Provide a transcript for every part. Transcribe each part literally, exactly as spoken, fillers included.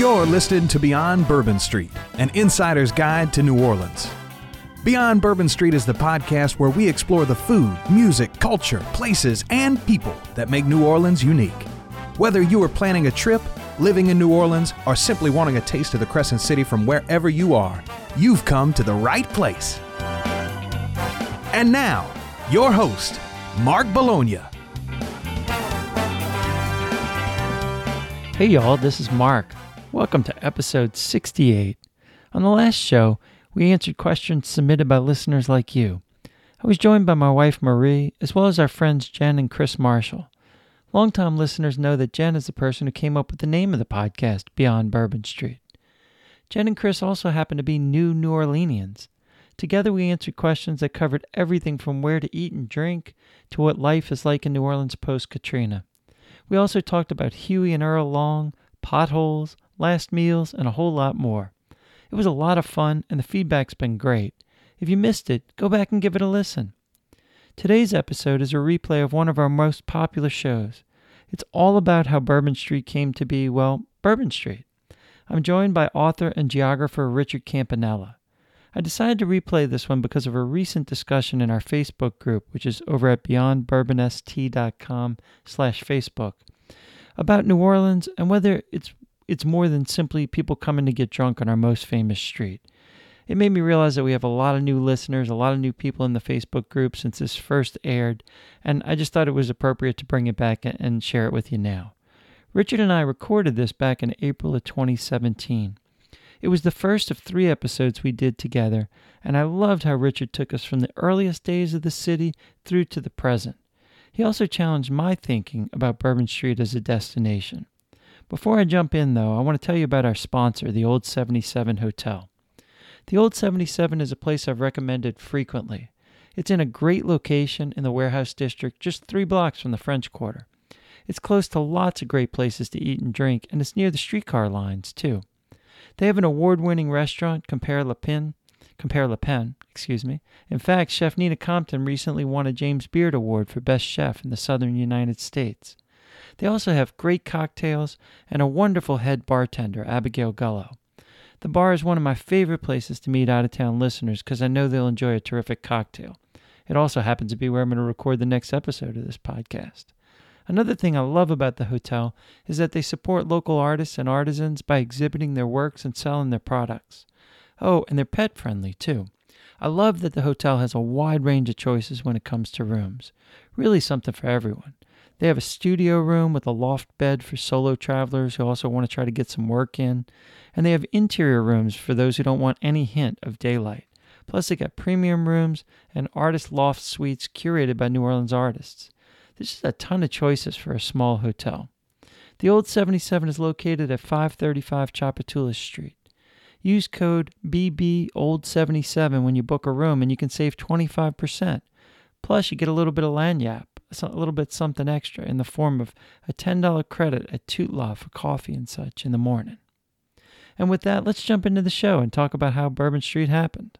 You're listening to Beyond Bourbon Street, an insider's guide to New Orleans. Beyond Bourbon Street is the podcast where we explore the food, music, culture, places, and people that make New Orleans unique. Whether you are planning a trip, living in New Orleans, or simply wanting a taste of the Crescent City from wherever you are, you've come to the right place. And now, your host, Mark Bologna. Hey y'all, this is Mark. Welcome to episode sixty-eight. On the last show, we answered questions submitted by listeners like you. I was joined by my wife Marie, as well as our friends Jen and Chris Marshall. Longtime listeners know that Jen is the person who came up with the name of the podcast, Beyond Bourbon Street. Jen and Chris also happen to be new New Orleanians. Together we answered questions that covered everything from where to eat and drink to what life is like in New Orleans post-Katrina. We also talked about Huey and Earl Long, potholes, last meals, and a whole lot more. It was a lot of fun, and the feedback's been great. If you missed it, go back and give it a listen. Today's episode is a replay of one of our most popular shows. It's all about how Bourbon Street came to be, well, Bourbon Street. I'm joined by author and geographer Richard Campanella. I decided to replay this one because of a recent discussion in our Facebook group, which is over at beyond bourbon s t dot com slash Facebook, about New Orleans and whether it's it's more than simply people coming to get drunk on our most famous street. It made me realize that we have a lot of new listeners, a lot of new people in the Facebook group since this first aired, and I just thought it was appropriate to bring it back and share it with you now. Richard and I recorded this back in April of twenty seventeen. It was the first of three episodes we did together, and I loved how Richard took us from the earliest days of the city through to the present. He also challenged my thinking about Bourbon Street as a destination. Before I jump in, though, I want to tell you about our sponsor, the Old seventy-seven Hotel. The Old seventy-seven is a place I've recommended frequently. It's in a great location in the Warehouse District, just three blocks from the French Quarter. It's close to lots of great places to eat and drink, and it's near the streetcar lines, too. They have an award-winning restaurant, Compère Le Pen, Compère Le Pen, excuse me. In fact, Chef Nina Compton recently won a James Beard Award for Best Chef in the Southern United States. They also have great cocktails and a wonderful head bartender, Abigail Gullo. The bar is one of my favorite places to meet out-of-town listeners because I know they'll enjoy a terrific cocktail. It also happens to be where I'm going to record the next episode of this podcast. Another thing I love about the hotel is that they support local artists and artisans by exhibiting their works and selling their products. Oh, and they're pet-friendly, too. I love that the hotel has a wide range of choices when it comes to rooms. Really something for everyone. They have a studio room with a loft bed for solo travelers who also want to try to get some work in. And they have interior rooms for those who don't want any hint of daylight. Plus, they got premium rooms and artist loft suites curated by New Orleans artists. There's just a ton of choices for a small hotel. The Old seventy-seven is located at five thirty-five Tchoupitoulas Street. Use code B B old seventy-seven when you book a room and you can save twenty-five percent. Plus, you get a little bit of lagniappe, a little bit something extra in the form of a ten dollars credit at Tootla for coffee and such in the morning. And with that, let's jump into the show and talk about how Bourbon Street happened.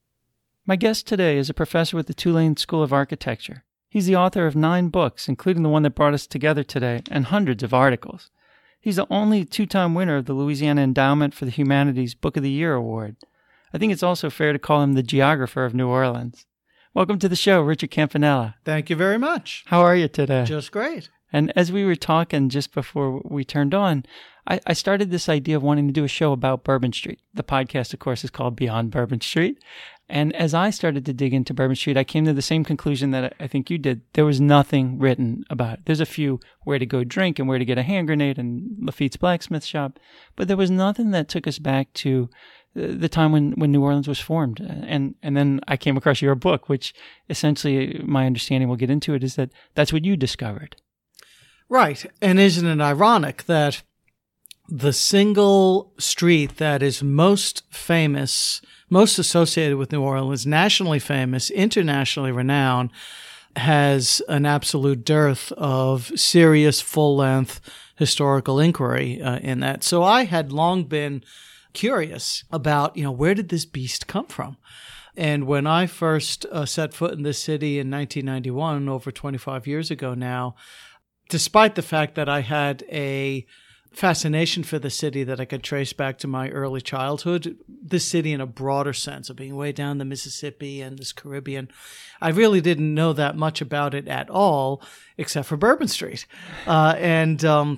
My guest today is a professor with the Tulane School of Architecture. He's the author of nine books, including the one that brought us together today, and hundreds of articles. He's the only two-time winner of the Louisiana Endowment for the Humanities Book of the Year Award. I think it's also fair to call him the geographer of New Orleans. Welcome to the show, Richard Campanella. Thank you very much. How are you today? Just great. And as we were talking just before we turned on, I, I started this idea of wanting to do a show about Bourbon Street. The podcast, of course, is called Beyond Bourbon Street. And as I started to dig into Bourbon Street, I came to the same conclusion that I think you did. There was nothing written about it. There's a few where to go drink and where to get a hand grenade and Lafitte's blacksmith shop. But there was nothing that took us back to the time when, when New Orleans was formed. And and then I came across your book, which essentially, my understanding, we'll get into it, is that that's what you discovered. Right. And isn't it ironic that the single street that is most famous, most associated with New Orleans, nationally famous, internationally renowned, has an absolute dearth of serious, full-length historical inquiry uh, in that. So I had long been curious about, you know, where did this beast come from? And when I first uh, set foot in this city in nineteen ninety-one, over twenty-five years ago now, despite the fact that I had a fascination for the city that I could trace back to my early childhood. This city in a broader sense of being way down the Mississippi and this Caribbean. I really didn't know that much about it at all, except for Bourbon Street. Uh, and um,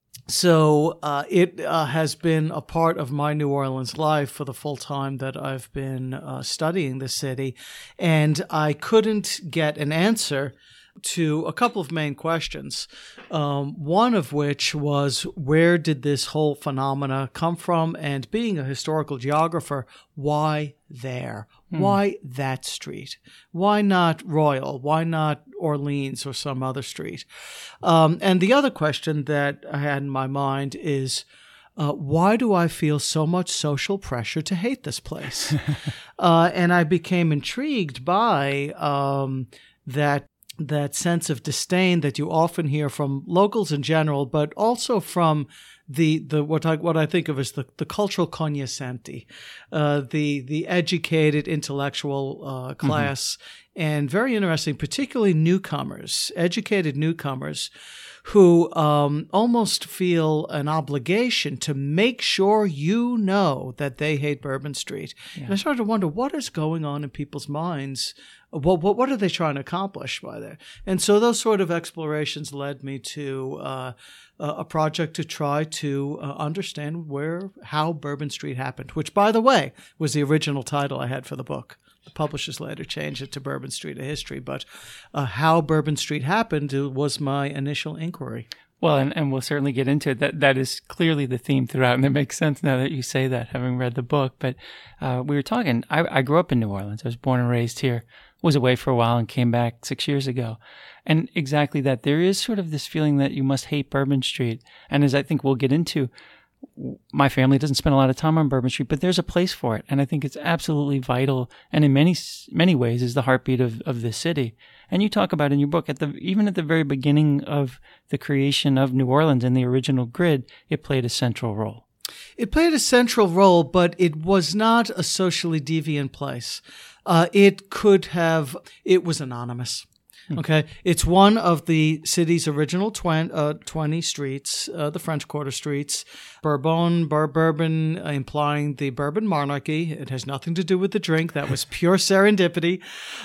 so uh, it uh, has been a part of my New Orleans life for the full time that I've been uh, studying the city. And I couldn't get an answer to a couple of main questions, um, one of which was, where did this whole phenomena come from? And being a historical geographer, why there? Hmm. Why that street? Why not Royal? Why not Orleans or some other street? Um, and the other question that I had in my mind is, Uh, why do I feel so much social pressure to hate this place? uh, and I became intrigued by um, that that sense of disdain that you often hear from locals in general, but also from the the what I what I think of as the, the cultural cognoscenti, uh, the the educated intellectual uh, class, mm-hmm. and very interesting, particularly newcomers, educated newcomers, who um, almost feel an obligation to make sure you know that they hate Bourbon Street. Yeah. And I started to wonder, what is going on in people's minds? What, what, what are they trying to accomplish by there? And so those sort of explorations led me to uh, a project to try to uh, understand where, how Bourbon Street happened, which, by the way, was the original title I had for the book. The publishers later changed it to Bourbon Street, A History, but uh, how Bourbon Street happened was my initial inquiry. Well, and, and we'll certainly get into it. That that is clearly the theme throughout, and it makes sense now that you say that, having read the book. But uh, we were talking, I, I grew up in New Orleans. I was born and raised here, was away for a while and came back six years ago. And exactly that. There is sort of this feeling that you must hate Bourbon Street. And as I think we'll get into, my family doesn't spend a lot of time on Bourbon Street, but there's a place for it. And I think it's absolutely vital. And in many, many ways is the heartbeat of, of the city. And you talk about in your book, at the, even at the very beginning of the creation of New Orleans and the original grid, it played a central role. It played a central role, but it was not a socially deviant place. Uh, it could have, it was anonymous. Okay, it's one of the city's original twen- uh, twenty streets, uh, the French Quarter streets. Bourbon, Bur- Bourbon, uh, implying the Bourbon monarchy. It has nothing to do with the drink. That was pure serendipity.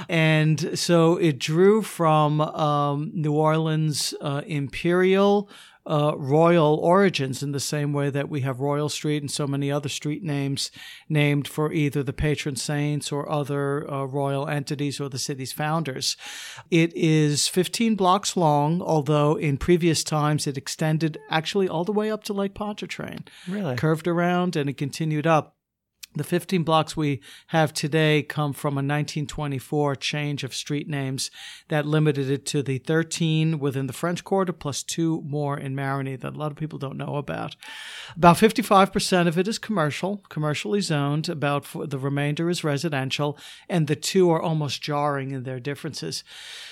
And so it drew from um, New Orleans' uh, imperial Uh, royal origins, in the same way that we have Royal Street and so many other street names named for either the patron saints or other uh, royal entities or the city's founders. It is fifteen blocks long, although in previous times it extended actually all the way up to Lake Pontchartrain. Really? Curved around and it continued up. The fifteen blocks we have today come from a nineteen twenty-four change of street names that limited it to the thirteen within the French Quarter plus two more in Marigny that a lot of people don't know about. About fifty-five percent of it is commercial, commercially zoned. About the remainder is residential, and the two are almost jarring in their differences.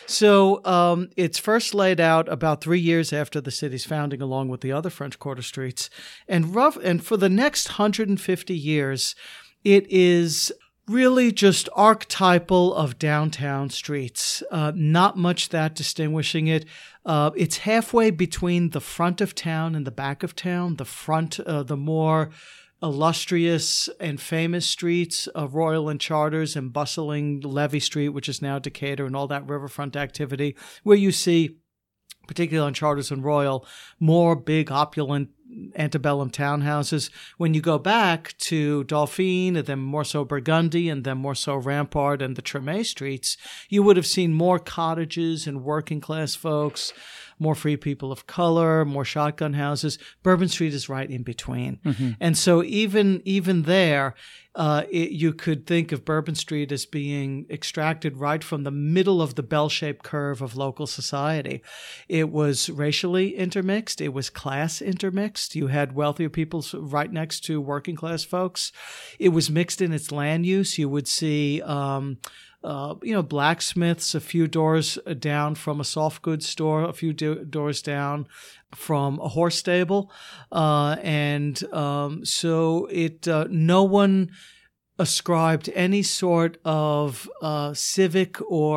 So um, it's first laid out about three years after the city's founding, along with the other French Quarter streets, and rough. And for the next one hundred fifty years, it is really just archetypal of downtown streets. Uh, not much that distinguishing it. Uh, it's halfway between the front of town and the back of town. The front, uh, the more illustrious and famous streets of Royal and Charters and bustling Levee Street, which is now Decatur, and all that riverfront activity, where you see, particularly on Charters and Royal, more big, opulent antebellum townhouses. When you go back to Dauphine, and then more so Burgundy, and then more so Rampart and the Treme streets, you would have seen more cottages and working class folks, more free people of color, more shotgun houses. Bourbon Street is right in between. Mm-hmm. And so even even there, uh, it, you could think of Bourbon Street as being extracted right from the middle of the bell-shaped curve of local society. It was racially intermixed. It was class intermixed. You had wealthier people right next to working class folks. It was mixed in its land use. You would see Um, Uh, you know, blacksmiths a few doors down from a soft goods store, a few do- doors down from a horse stable. Uh, and um, so it uh, no one ascribed any sort of uh, civic or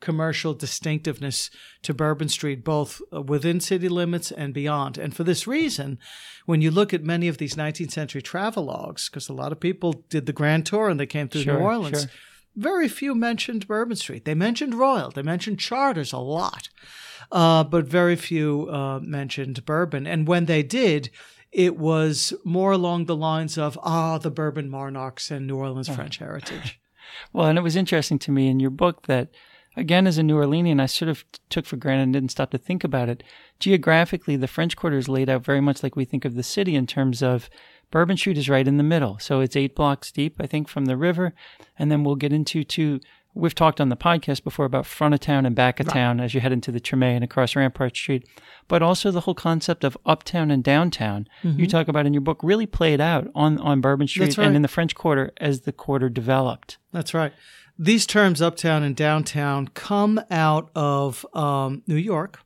commercial distinctiveness to Bourbon Street, both within city limits and beyond. And for this reason, when you look at many of these nineteenth century travelogues, because a lot of people did the Grand Tour and they came through Sure, New Orleans, sure. very few mentioned Bourbon Street. They mentioned Royal, they mentioned Charters a lot, uh, but very few uh, mentioned Bourbon. And when they did, it was more along the lines of, ah, the Bourbon monarchs and New Orleans French heritage. Well, and it was interesting to me in your book that, again, as a New Orleanian, I sort of took for granted and didn't stop to think about it. Geographically, the French Quarter is laid out very much like we think of the city in terms of Bourbon Street is right in the middle. So it's eight blocks deep, I think, from the river. And then we'll get into two. We've talked on the podcast before about front of town and back of Right. town as you head into the Treme and across Rampart Street, but also the whole concept of uptown and downtown. Mm-hmm. You talk about in your book really played out on, on Bourbon Street That's right. and in the French Quarter as the quarter developed. That's right. These terms, uptown and downtown, come out of um, New York.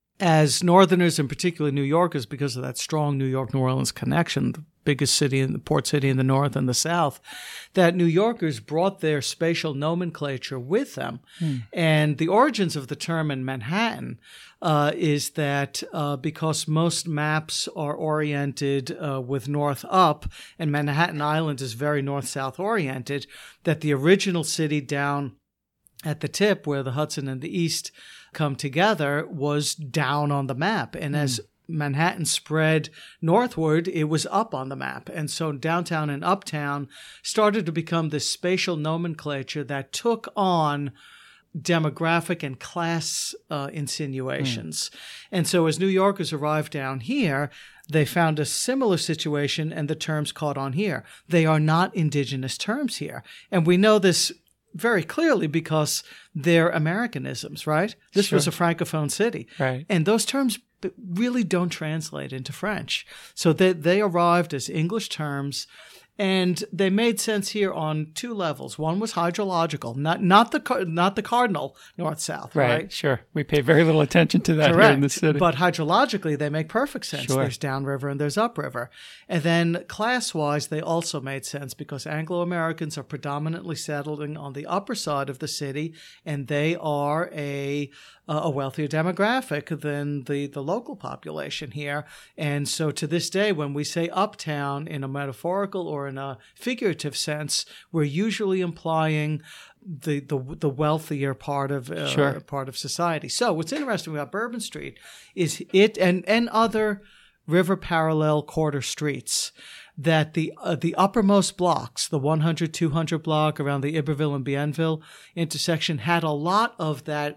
As Northerners, and particularly New Yorkers, because of that strong New York-New Orleans connection, the biggest city in the port city in the North and the South, that New Yorkers brought their spatial nomenclature with them. Hmm. And the origins of the term in Manhattan uh, is that uh, because most maps are oriented uh, with north up, and Manhattan Island is very north-south oriented, that the original city down at the tip where the Hudson and the East come together was down on the map. And mm. as Manhattan spread northward, it was up on the map. And so downtown and uptown started to become this spatial nomenclature that took on demographic and class uh, insinuations. Mm. And so as New Yorkers arrived down here, they found a similar situation and the terms caught on here. They are not indigenous terms here. And we know this very clearly because they're Americanisms, right? This Sure. was a Francophone city. Right. And those terms really don't translate into French. So they, they arrived as English terms, and they made sense here on two levels. One was hydrological, not not the not the cardinal north-south, right? Right, sure. We pay very little attention to that Correct. here in the city. But hydrologically, they make perfect sense. Sure. There's downriver and there's upriver. And then class-wise, they also made sense because Anglo-Americans are predominantly settling on the upper side of the city, and they are a a wealthier demographic than the, the local population here. And so to this day, when we say uptown in a metaphorical or in a figurative sense, we're usually implying the the, the wealthier part of uh, Sure. part of society. So what's interesting about Bourbon Street is it and, and other river parallel quarter streets that the uh, the uppermost blocks, the one hundred, two hundred block around the Iberville and Bienville intersection, had a lot of that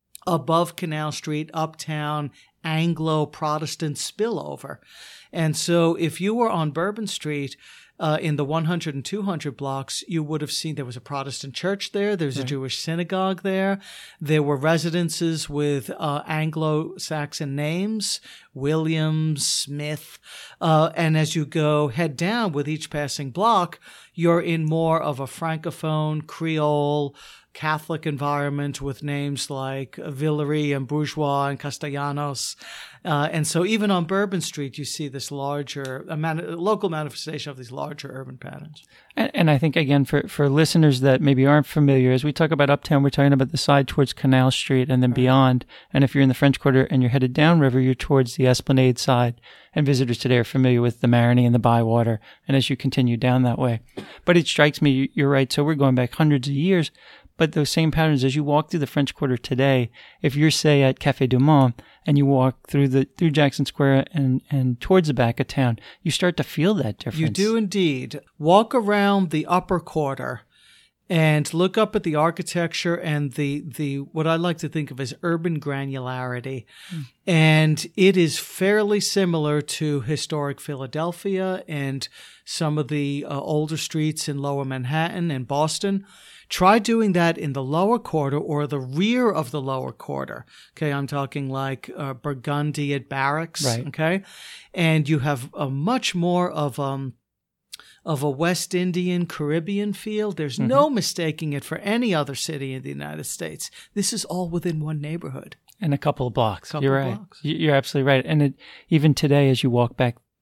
above Canal Street, uptown, Anglo-Protestant spillover. And so if you were on Bourbon Street uh, in the one hundred and two hundred blocks, you would have seen there was a Protestant church there. There was right. a Jewish synagogue there. There were residences with uh, Anglo-Saxon names, Williams, Smith. Uh, and as you go head down with each passing block, you're in more of a Francophone, Creole, Catholic environment with names like Villery and Bourgeois and Castellanos. Uh, and so even on Bourbon Street, you see this larger, a man, a local manifestation of these larger urban patterns. And, and I think, again, for, for listeners that maybe aren't familiar, as we talk about uptown, we're talking about the side towards Canal Street and then right. beyond. And if you're in the French Quarter and you're headed downriver, you're towards the Esplanade side. And visitors today are familiar with the Marigny and the Bywater. And as you continue down that way. But it strikes me, you're right, so we're going back hundreds of years. But those same patterns, as you walk through the French Quarter today, if you're, say, at Café du Monde and you walk through the through Jackson Square and, and towards the back of town, you start to feel that difference. You do indeed. Walk around the upper quarter and look up at the architecture and the, the what I like to think of as urban granularity. Mm. And it is fairly similar to historic Philadelphia and some of the uh, older streets in lower Manhattan and Boston. Try doing that in the lower quarter or the rear of the lower quarter. Okay, I'm talking like uh, Burgundy at Barracks. Right. Okay, and you have a much more of um of a West Indian Caribbean feel. There's mm-hmm. no mistaking it for any other city in the United States. This is all within one neighborhood and a couple of blocks. Couple You're of right. blocks. You're absolutely right. And it, even today, as you walk back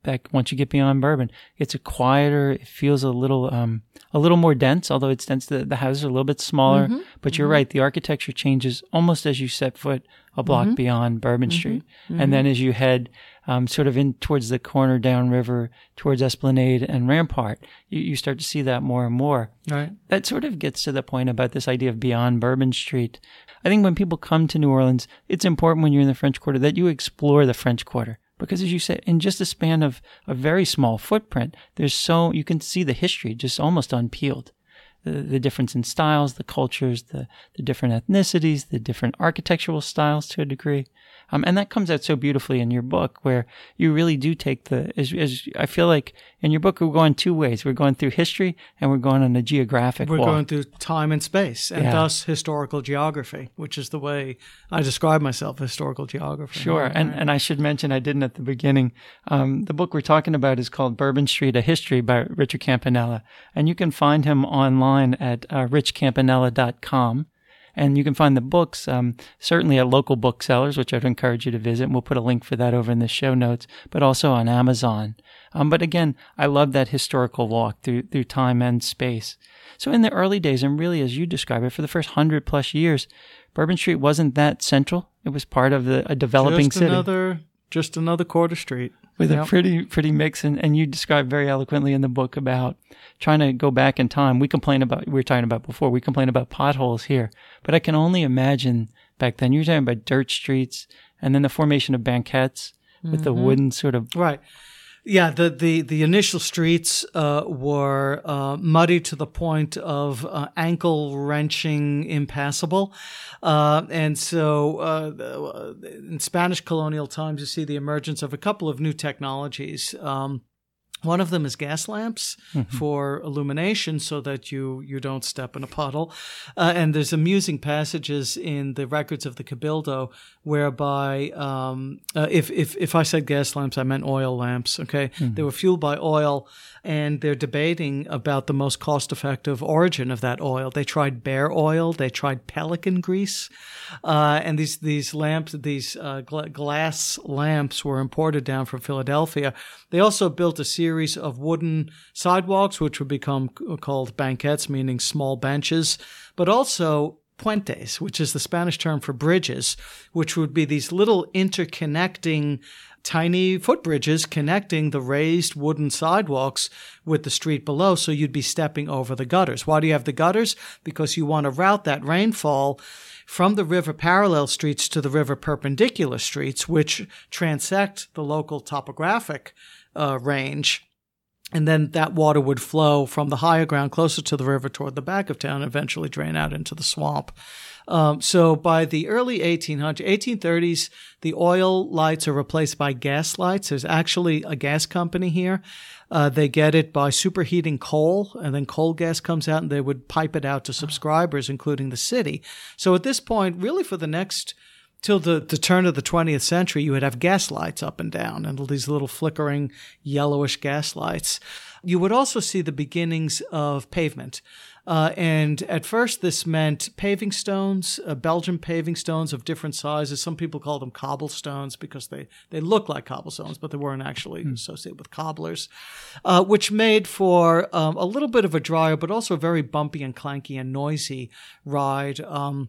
back once you get beyond Bourbon. It's a quieter, it feels a little um, a little more dense, although it's dense. The, the houses are a little bit smaller, mm-hmm. but you're mm-hmm. right. The architecture changes almost as you set foot a block mm-hmm. beyond Bourbon mm-hmm. Street. Mm-hmm. And then as you head um, sort of in towards the corner downriver, towards Esplanade and Rampart, you, you start to see that more and more. Right. That sort of gets to the point about this idea of beyond Bourbon Street. I think when people come to New Orleans, it's important when you're in the French Quarter that you explore the French Quarter. Because as you said, in just a span of a very small footprint, there's so, you can see the history just almost unpeeled. The, the difference in styles, the cultures, the, the different ethnicities, the different architectural styles to a degree. Um, and that comes out so beautifully in your book, where you really do take the, as, as I feel like in your book, we're going two ways. We're going through history and we're going on a geographic We're walk. going through time and space, and yeah. thus historical geography, which is the way I describe myself, historical geography. Sure. Right. And, and I should mention, I didn't at the beginning, um, the book we're talking about is called Bourbon Street, A History by Richard Campanella. And you can find him online at uh, rich campanella dot com. And you can find the books um, certainly at local booksellers, which I'd encourage you to visit. And we'll put a link for that over in the show notes, but also on Amazon. Um, but again, I love that historical walk through through time and space. So in the early days, and really as you describe it, for the first hundred plus years, Bourbon Street wasn't that central. It was part of the, a developing just city. Another, just another quarter street. With yep. a pretty, pretty mix. And, and you describe very eloquently in the book about trying to go back in time. We complain about, we were talking about before, we complain about potholes here. But I can only imagine back then, you were talking about dirt streets and then the formation of banquettes with mm-hmm. the wooden sort of. Right. Yeah, the, the, the initial streets uh, were uh, muddy to the point of uh, ankle-wrenching impassable. Uh, and so uh, in Spanish colonial times, you see the emergence of a couple of new technologies. Um, One of them is gas lamps mm-hmm. for illumination so that you, you don't step in a puddle. Uh, and there's amusing passages in the records of the Cabildo whereby um, uh, if, if, if I said gas lamps, I meant oil lamps, okay? Mm-hmm. They were fueled by oil, and they're debating about the most cost-effective origin of that oil. They tried bear oil. They tried pelican grease. Uh, and these, these lamps, these uh, gla- glass lamps were imported down from Philadelphia. They also built a series of wooden sidewalks, which would become called banquettes, meaning small benches, but also puentes, which is the Spanish term for bridges, which would be these little interconnecting tiny footbridges connecting the raised wooden sidewalks with the street below, so you'd be stepping over the gutters. Why do you have the gutters? Because you want to route that rainfall from the river parallel streets to the river perpendicular streets, which transect the local topographic uh, range. And then that water would flow from the higher ground closer to the river toward the back of town and eventually drain out into the swamp. Um, so by the early eighteen hundreds, eighteen thirties, the oil lights are replaced by gas lights. There's actually a gas company here. Uh, they get it by superheating coal, and then coal gas comes out, and they would pipe it out to subscribers, including the city. So at this point, really for the next till the, the turn of the twentieth century, you would have gas lights up and down and these little flickering yellowish gas lights. You would also see the beginnings of pavement. Uh, and at first this meant paving stones, uh, Belgian paving stones of different sizes. Some people call them cobblestones because they, they look like cobblestones, but they weren't actually mm. associated with cobblers, uh, which made for um, a little bit of a drier, but also a very bumpy and clanky and noisy ride. Um,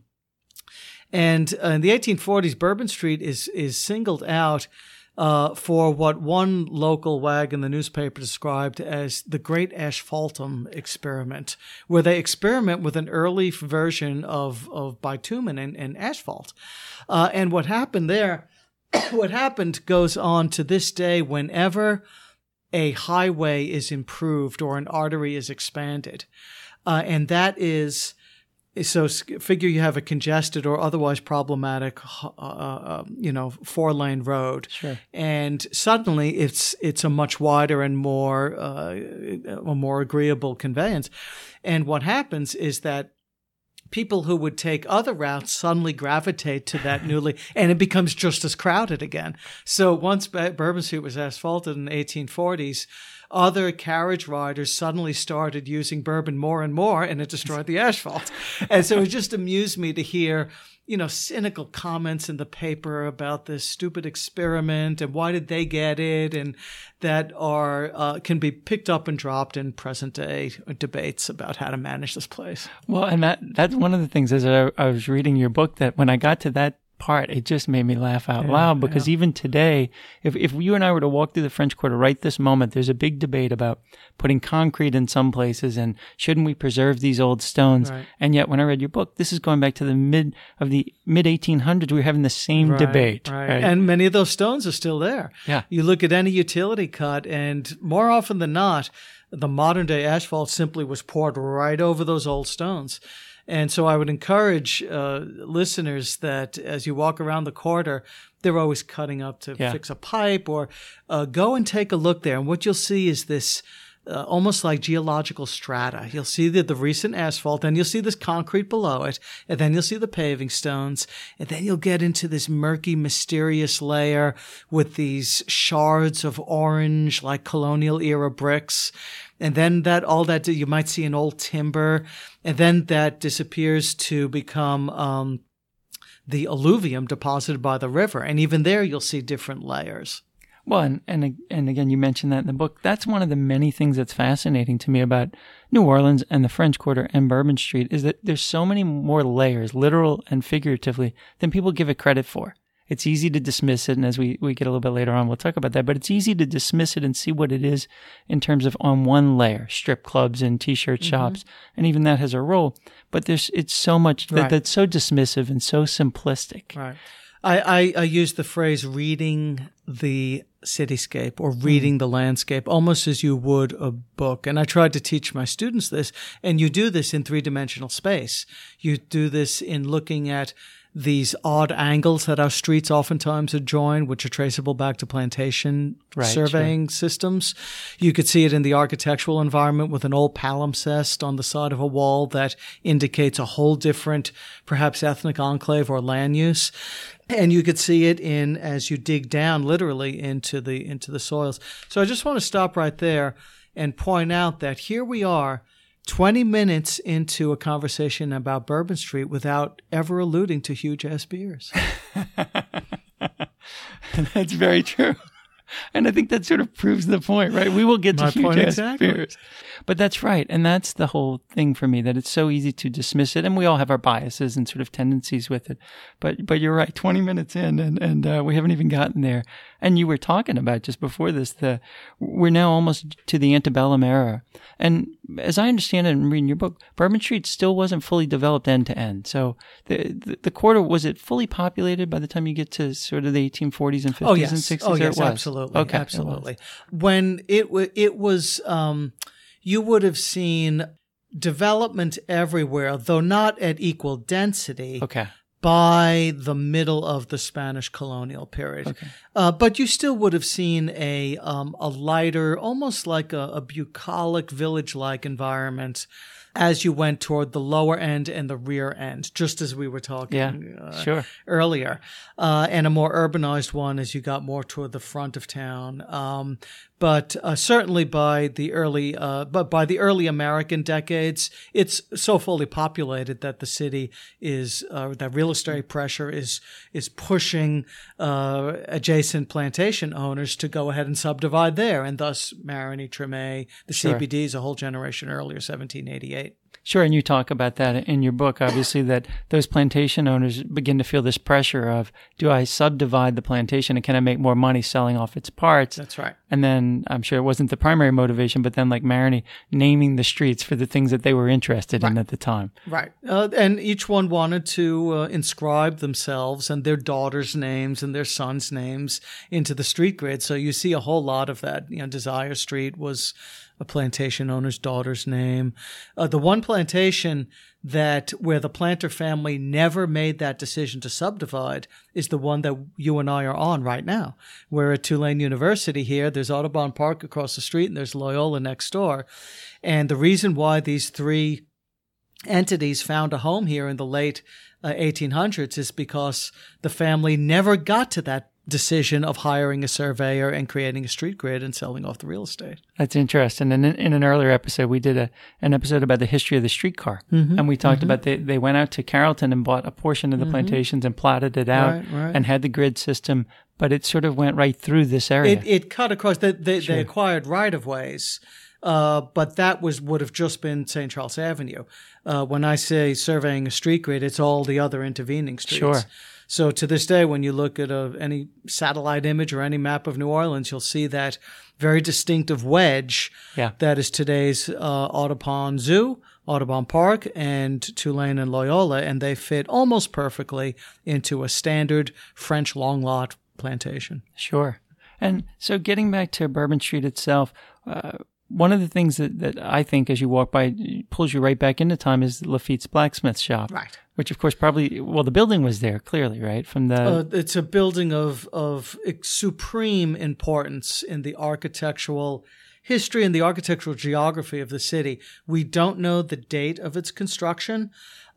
And uh, in the eighteen forties, Bourbon Street is is singled out uh, for what one local wag in the newspaper described as the Great Asphaltum Experiment, where they experiment with an early version of, of bitumen and, and asphalt. Uh, and what happened there, what happened goes on to this day whenever a highway is improved or an artery is expanded. Uh, and that is... So figure you have a congested or otherwise problematic, uh, uh, you know, four-lane road, sure. and suddenly it's it's a much wider and more uh, a more agreeable conveyance. And what happens is that people who would take other routes suddenly gravitate to that newly, and it becomes just as crowded again. So once Bourbon Street was asphalted in the eighteen forties, other carriage riders suddenly started using bourbon more and more, and it destroyed the asphalt. And so it just amused me to hear, you know, cynical comments in the paper about this stupid experiment and why did they get it, and that are uh, can be picked up and dropped in present day debates about how to manage this place. Well, and that that's one of the things as I, I was reading your book, that when I got to that part, it just made me laugh out yeah, loud, because yeah. even today, if if you and I were to walk through the French Quarter right this moment, there's a big debate about putting concrete in some places and shouldn't we preserve these old stones. Right. And yet when I read your book, this is going back to the mid of the mid eighteen hundreds, we were having the same Right, debate. Right. Right? And many of those stones are still there. Yeah. You look at any utility cut, and more often than not, the modern day asphalt simply was poured right over those old stones. And so I would encourage uh, listeners that as you walk around the quarter, they're always cutting up to Yeah. fix a pipe, or uh, go and take a look there. And what you'll see is this uh, almost like geological strata. You'll see the, the recent asphalt, and you'll see this concrete below it, and then you'll see the paving stones, and then you'll get into this murky, mysterious layer with these shards of orange, like colonial era bricks. And then that, all that, you might see an old timber, and then that disappears to become, um, the alluvium deposited by the river. And even there, you'll see different layers. Well, and, and and again, you mentioned that in the book. That's one of the many things that's fascinating to me about New Orleans and the French Quarter and Bourbon Street, is that there's so many more layers, literal and figuratively, than people give it credit for. It's easy to dismiss it, and as we, we get a little bit later on, we'll talk about that, but it's easy to dismiss it and see what it is in terms of on one layer, strip clubs and T-shirt mm-hmm. shops, and even that has a role. But there's it's so much that, right. that's so dismissive and so simplistic. Right. I, I, I use the phrase reading the cityscape or reading mm. the landscape almost as you would a book. And I tried to teach my students this, and you do this in three-dimensional space. You do this in looking at these odd angles that our streets oftentimes adjoin, which are traceable back to plantation right, surveying sure. systems. You could see it in the architectural environment with an old palimpsest on the side of a wall that indicates a whole different, perhaps ethnic enclave or land use. And you could see it in, as you dig down literally into the, into the soils. So I just want to stop right there and point out that here we are, twenty minutes into a conversation about Bourbon Street without ever alluding to huge-ass beers. That's very true. And I think that sort of proves the point, right? We will get to My huge point ass exactly. beers. But that's right. And that's the whole thing for me, that it's so easy to dismiss it. And we all have our biases and sort of tendencies with it. But but you're right, twenty minutes in, and, and uh, we haven't even gotten there. And you were talking about just before this, the we're now almost to the antebellum era. And as I understand it in reading your book, Bourbon Street still wasn't fully developed end to end. So the, the the quarter, was it fully populated by the time you get to sort of the eighteen forties and fifties oh, yes. and sixties? Oh, yes, yes, it was? absolutely. Okay, absolutely. It when it, w- it was, um, you would have seen development everywhere, though not at equal density. Okay. By the middle of the Spanish colonial period. Okay. Uh, but you still would have seen a um, a lighter, almost like a, a bucolic, village-like environment as you went toward the lower end and the rear end, just as we were talking yeah, uh, sure. earlier, uh, and a more urbanized one as you got more toward the front of town. Um, but uh, certainly by the early, uh, but by the early American decades, it's so fully populated that the city is uh, that real estate pressure is is pushing uh, adjacent plantation owners to go ahead and subdivide there, and thus Marigny, Treme, the Sure. C B D is a whole generation earlier, seventeen eighty-eight. Sure, and you talk about that in your book, obviously, that those plantation owners begin to feel this pressure of, do I subdivide the plantation and can I make more money selling off its parts? That's right. And then I'm sure it wasn't the primary motivation, but then like Marigny, naming the streets for the things that they were interested Right. in at the time. Right. Uh, and each one wanted to uh, inscribe themselves and their daughters' names and their sons' names into the street grid. So you see a whole lot of that. You know, Desire Street was a plantation owner's daughter's name. Uh, the one plantation that where the planter family never made that decision to subdivide is the one that you and I are on right now. We're at Tulane University here. There's Audubon Park across the street, and there's Loyola next door. And the reason why these three entities found a home here in the late uh, eighteen hundreds is because the family never got to that decision of hiring a surveyor and creating a street grid and selling off the real estate. That's interesting. And in, in an earlier episode, we did a an episode about the history of the streetcar. Mm-hmm. And we talked mm-hmm. about they, they went out to Carrollton and bought a portion of the mm-hmm. plantations and plotted it out right, right. and had the grid system, but it sort of went right through this area. It, it cut across. They, they, sure. they acquired right-of-ways, uh, but that was would have just been Saint Charles Avenue. Uh, when I say surveying a street grid, it's all the other intervening streets. Sure. So to this day, when you look at a, any satellite image or any map of New Orleans, you'll see that very distinctive wedge yeah. that is today's uh, Audubon Zoo, Audubon Park, and Tulane and Loyola, and they fit almost perfectly into a standard French long lot plantation. Sure. And so getting back to Bourbon Street itself, uh, one of the things that, that I think as you walk by pulls you right back into time is Lafitte's blacksmith shop. Right. Which, of course, probably, well, the building was there, clearly, right? From the. Uh, it's a building of, of supreme importance in the architectural history and the architectural geography of the city. We don't know the date of its construction.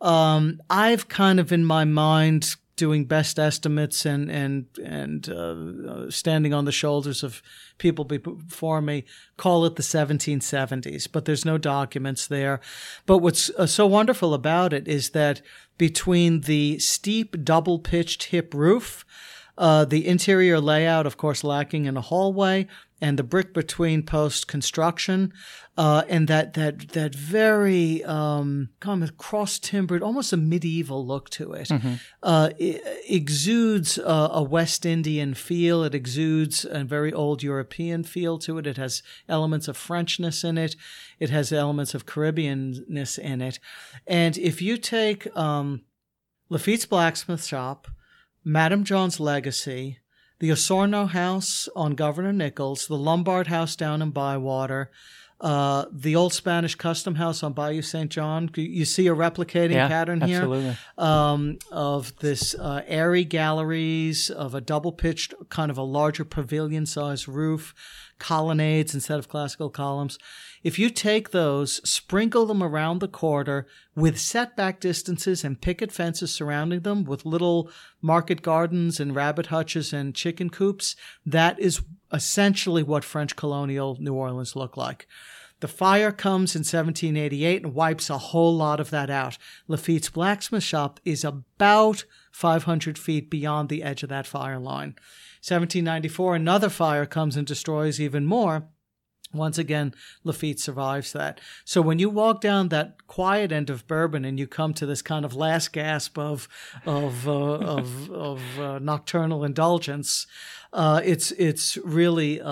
Um, I've kind of in my mind doing best estimates and and and uh, standing on the shoulders of people before me, call it the seventeen seventies, but there's no documents there. But what's uh, so wonderful about it is that between the steep double-pitched hip roof, uh, the interior layout, of course, lacking in a hallway, and the brick between post construction, uh, and that that that very um, kind of cross timbered, almost a medieval look to it. Mm-hmm. Uh, it exudes a, a West Indian feel. It exudes a very old European feel to it. It has elements of Frenchness in it. It has elements of Caribbeanness in it. And if you take um, Lafitte's blacksmith shop, Madame John's Legacy, the Osorno House on Governor Nichols, the Lombard House down in Bywater, uh, the Old Spanish Custom House on Bayou Saint John. You see a replicating yeah, pattern here absolutely. Um, of this uh, airy galleries, of a double-pitched, kind of a larger pavilion-sized roof, colonnades instead of classical columns. If you take those, sprinkle them around the quarter with setback distances and picket fences surrounding them with little market gardens and rabbit hutches and chicken coops, that is essentially what French colonial New Orleans looked like. The fire comes in seventeen eighty-eight and wipes a whole lot of that out. Lafitte's blacksmith shop is about five hundred feet beyond the edge of that fire line. seventeen ninety-four, another fire comes and destroys even more. Once again, Lafitte survives that. So when you walk down that quiet end of Bourbon and you come to this kind of last gasp of of uh, of, of uh, nocturnal indulgence, uh, it's it's really uh,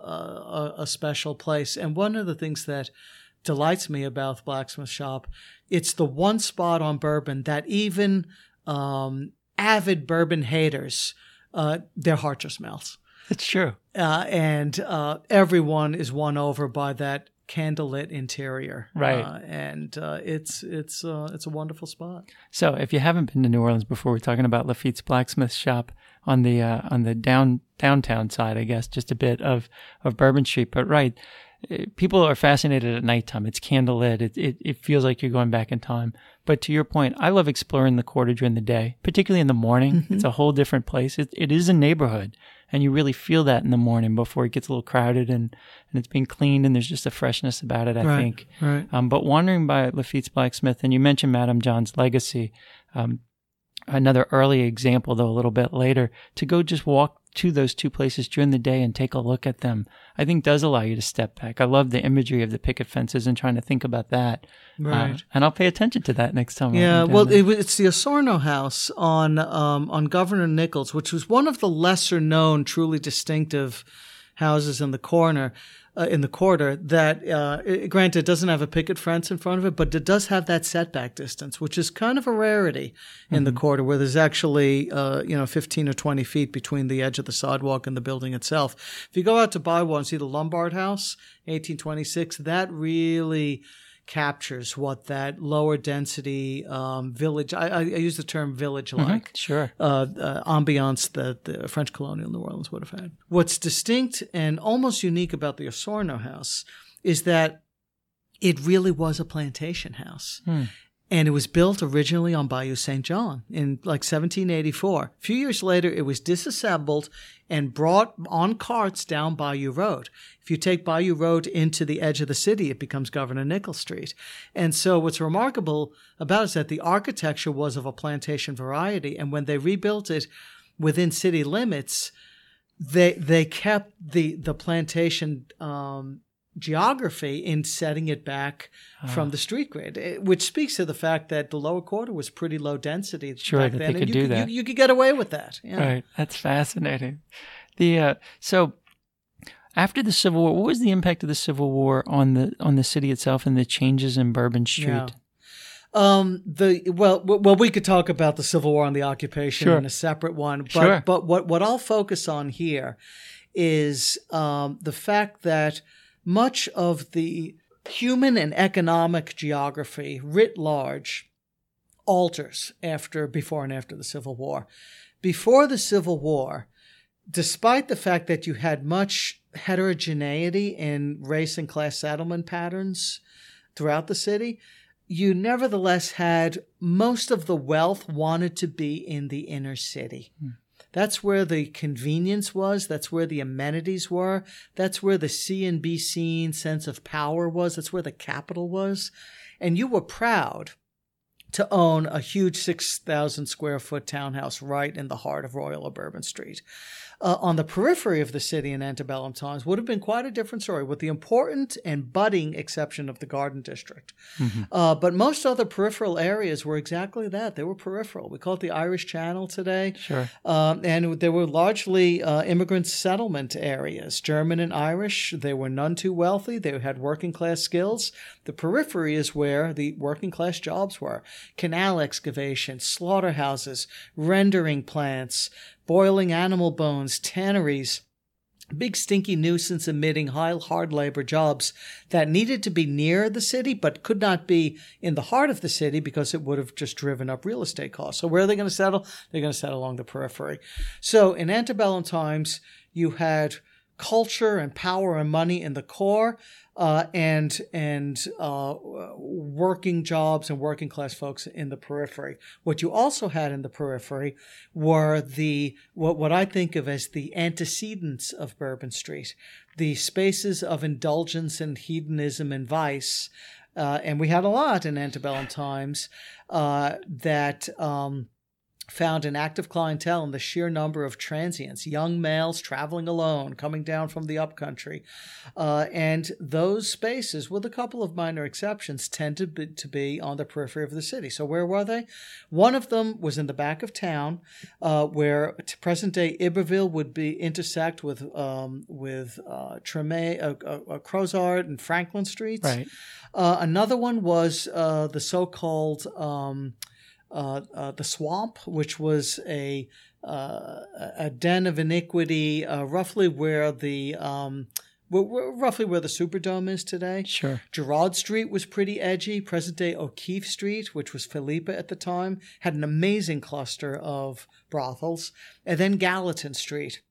a, a special place. And one of the things that delights me about the blacksmith shop, it's the one spot on Bourbon that even um, avid bourbon haters, uh, their heart just melts. It's true. Uh, and uh, everyone is won over by that candlelit interior. Right. Uh, and uh, it's it's uh, it's a wonderful spot. So if you haven't been to New Orleans before, we're talking about Lafitte's blacksmith shop on the uh, on the down downtown side, I guess, just a bit of, of Bourbon Street. But right, people are fascinated at nighttime. It's candlelit. It, it it feels like you're going back in time. But to your point, I love exploring the quarter during the day, particularly in the morning. Mm-hmm. It's a whole different place. It it is a neighborhood. And you really feel that in the morning before it gets a little crowded and, and it's being cleaned and there's just a freshness about it, I right, think. Right. Um, but wandering by Lafitte's Blacksmith, and you mentioned Madame John's Legacy, um, another early example, though a little bit later, to go just walk to those two places during the day and take a look at them, I think does allow you to step back. I love the imagery of the picket fences and trying to think about that. Right. Uh, and I'll pay attention to that next time. Yeah, well, it, it's the Osorno House on um, on Governor Nichols, which was one of the lesser known, truly distinctive houses in the corner. Uh, in the quarter that, uh, it, granted, it doesn't have a picket fence in front of it, but it does have that setback distance, which is kind of a rarity in mm-hmm. the quarter, where there's actually, uh, you know, fifteen or twenty feet between the edge of the sidewalk and the building itself. If you go out to Bywater and see the Lombard House, eighteen twenty-six, that really captures what that lower density um, village, I, I use the term village-like, mm-hmm, sure, uh, uh, ambiance that the French colonial New Orleans would have had. What's distinct and almost unique about the Osorno House is that it really was a plantation house. Hmm. And it was built originally on Bayou Saint John in like seventeen eighty-four. A few years later, it was disassembled and brought on carts down Bayou Road. If you take Bayou Road into the edge of the city, it becomes Governor Nichols Street. And so what's remarkable about it is that the architecture was of a plantation variety. And when they rebuilt it within city limits, they they kept the, the plantation um geography in setting it back uh, from the street grid, which speaks to the fact that the lower quarter was pretty low density sure, back that then. They could and do you, that. You, you could get away with that. Yeah. Right. That's fascinating. The uh, so after the Civil War, what was the impact of the Civil War on the on the city itself and the changes in Bourbon Street? Yeah. Um, the, well, well, we could talk about the Civil War and the occupation sure. in a separate one, but, sure. but what, what I'll focus on here is, um, the fact that much of the human and economic geography writ large alters after, before and after the Civil War. Before the Civil War, despite the fact that you had much heterogeneity in race and class settlement patterns throughout the city, you nevertheless had most of the wealth wanted to be in the inner city. Hmm. That's where the convenience was. That's where the amenities were. That's where the see and be seen sense of power was. That's where the capital was. And you were proud to own a huge six thousand square foot townhouse right in the heart of Royal or Bourbon Street. Uh, on the periphery of the city in antebellum times would have been quite a different story, with the important and budding exception of the Garden District. Mm-hmm. Uh, but most other peripheral areas were exactly that. They were peripheral. We call it the Irish Channel today. Sure. Um, and they were largely uh, immigrant settlement areas, German and Irish. They were none too wealthy. They had working class skills. The periphery is where the working class jobs were. Canal excavation, slaughterhouses, rendering plants, boiling animal bones, tanneries, big stinky nuisance emitting high hard labor jobs that needed to be near the city but could not be in the heart of the city because it would have just driven up real estate costs. So where are they going to settle? They're going to settle along the periphery. So in antebellum times, you had culture and power and money in the core, uh, and and uh, working jobs and working class folks in the periphery. What you also had in the periphery were the what what I think of as the antecedents of Bourbon Street, the spaces of indulgence and hedonism and vice, uh, and we had a lot in antebellum times uh, that. Um, found an active clientele in the sheer number of transients, young males traveling alone, coming down from the upcountry. Uh, and those spaces, with a couple of minor exceptions, tended to be, to be on the periphery of the city. So where were they? One of them was in the back of town, uh, where present-day Iberville would be intersect with um, with uh, Treme, uh, uh, Crozard and Franklin Streets. Right. Uh, another one was uh, the so-called... Um, Uh, uh, the Swamp, which was a uh, a den of iniquity, uh, roughly where the um, roughly where the Superdome is today. Sure. Gerard Street was pretty edgy. Present-day O'Keefe Street, which was Philippa at the time, had an amazing cluster of brothels, and then Gallatin Street.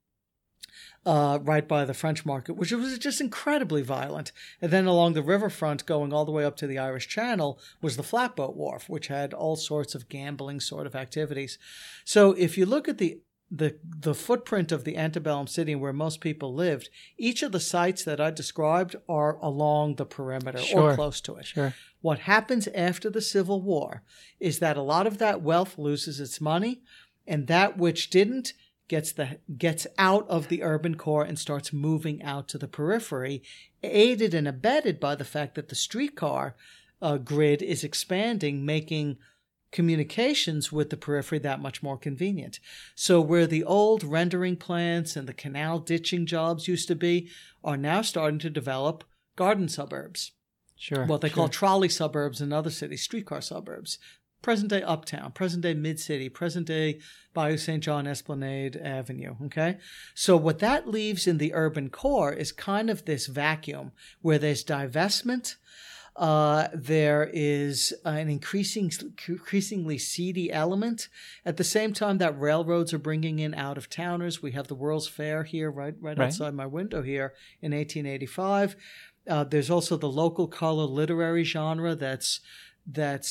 Uh, right by the French Market, which was just incredibly violent. And then along the riverfront, going all the way up to the Irish Channel, was the Flatboat Wharf, which had all sorts of gambling sort of activities. So if you look at the the the footprint of the antebellum city and where most people lived, each of the sites that I described are along the perimeter sure. or close to it. Sure. What happens after the Civil War is that a lot of that wealth loses its money, and that which didn't gets the gets out of the urban core and starts moving out to the periphery, aided and abetted by the fact that the streetcar uh, grid is expanding, making communications with the periphery that much more convenient. So where the old rendering plants and the canal ditching jobs used to be are now starting to develop garden suburbs. Sure. What they sure. call trolley suburbs in other cities, streetcar suburbs. Present-day Uptown, present-day Mid-City, present-day Bayou Saint John Esplanade Avenue, okay? So what that leaves in the urban core is kind of this vacuum where there's divestment, uh, there is an increasing, increasingly seedy element. At the same time that railroads are bringing in out-of-towners. We have the World's Fair here right, right, right. outside my window here in eighteen eighty-five. Uh, there's also the local color literary genre that's that's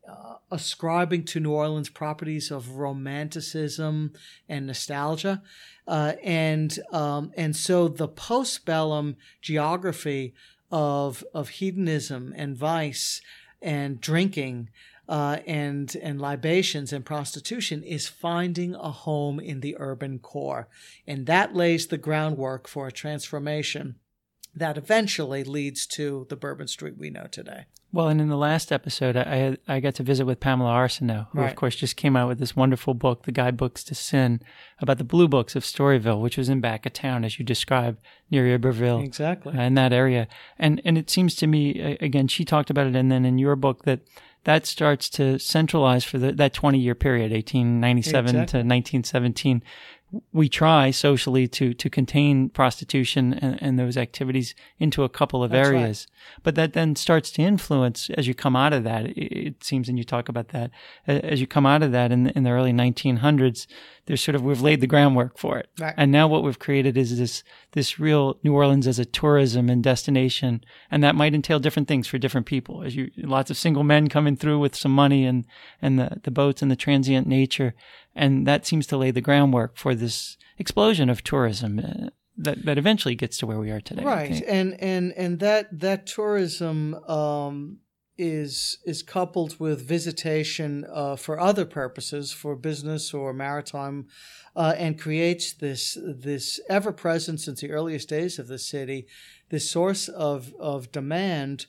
uh, ascribing to New Orleans properties of romanticism and nostalgia. Uh, and um, and so the postbellum geography of of hedonism and vice and drinking uh, and and libations and prostitution is finding a home in the urban core, and that lays the groundwork for a transformation that eventually leads to the Bourbon Street we know today. Well, and in the last episode, I I got to visit with Pamela Arsenault, who, Right. of course, just came out with this wonderful book, The Guidebooks to Sin, about the Blue Books of Storyville, which was in back of town, as you described, near Iberville. Exactly. Uh, in that area. And and it seems to me, a- again, she talked about it, and then in your book, that that starts to centralize for the, that twenty-year period, eighteen ninety-seven Exactly. to nineteen seventeen. We try socially to to contain prostitution and, and those activities into a couple of That's right. areas. But that then starts to influence as you come out of that. It, it seems, and you talk about that, a- as you come out of that in, the- in the early nineteen hundreds, there's sort of, we've laid the groundwork for it. Right. And now what we've created is this, this real New Orleans as a tourism and destination. And that might entail different things for different people. As you, lots of single men coming through with some money and, and the, the boats and the transient nature. And that seems to lay the groundwork for this explosion of tourism uh, that, that eventually gets to where we are today. I Right, think. and and and that that tourism um, is is coupled with visitation uh, for other purposes, for business or maritime, uh, and creates this this ever present since the earliest days of the city, this source of of demand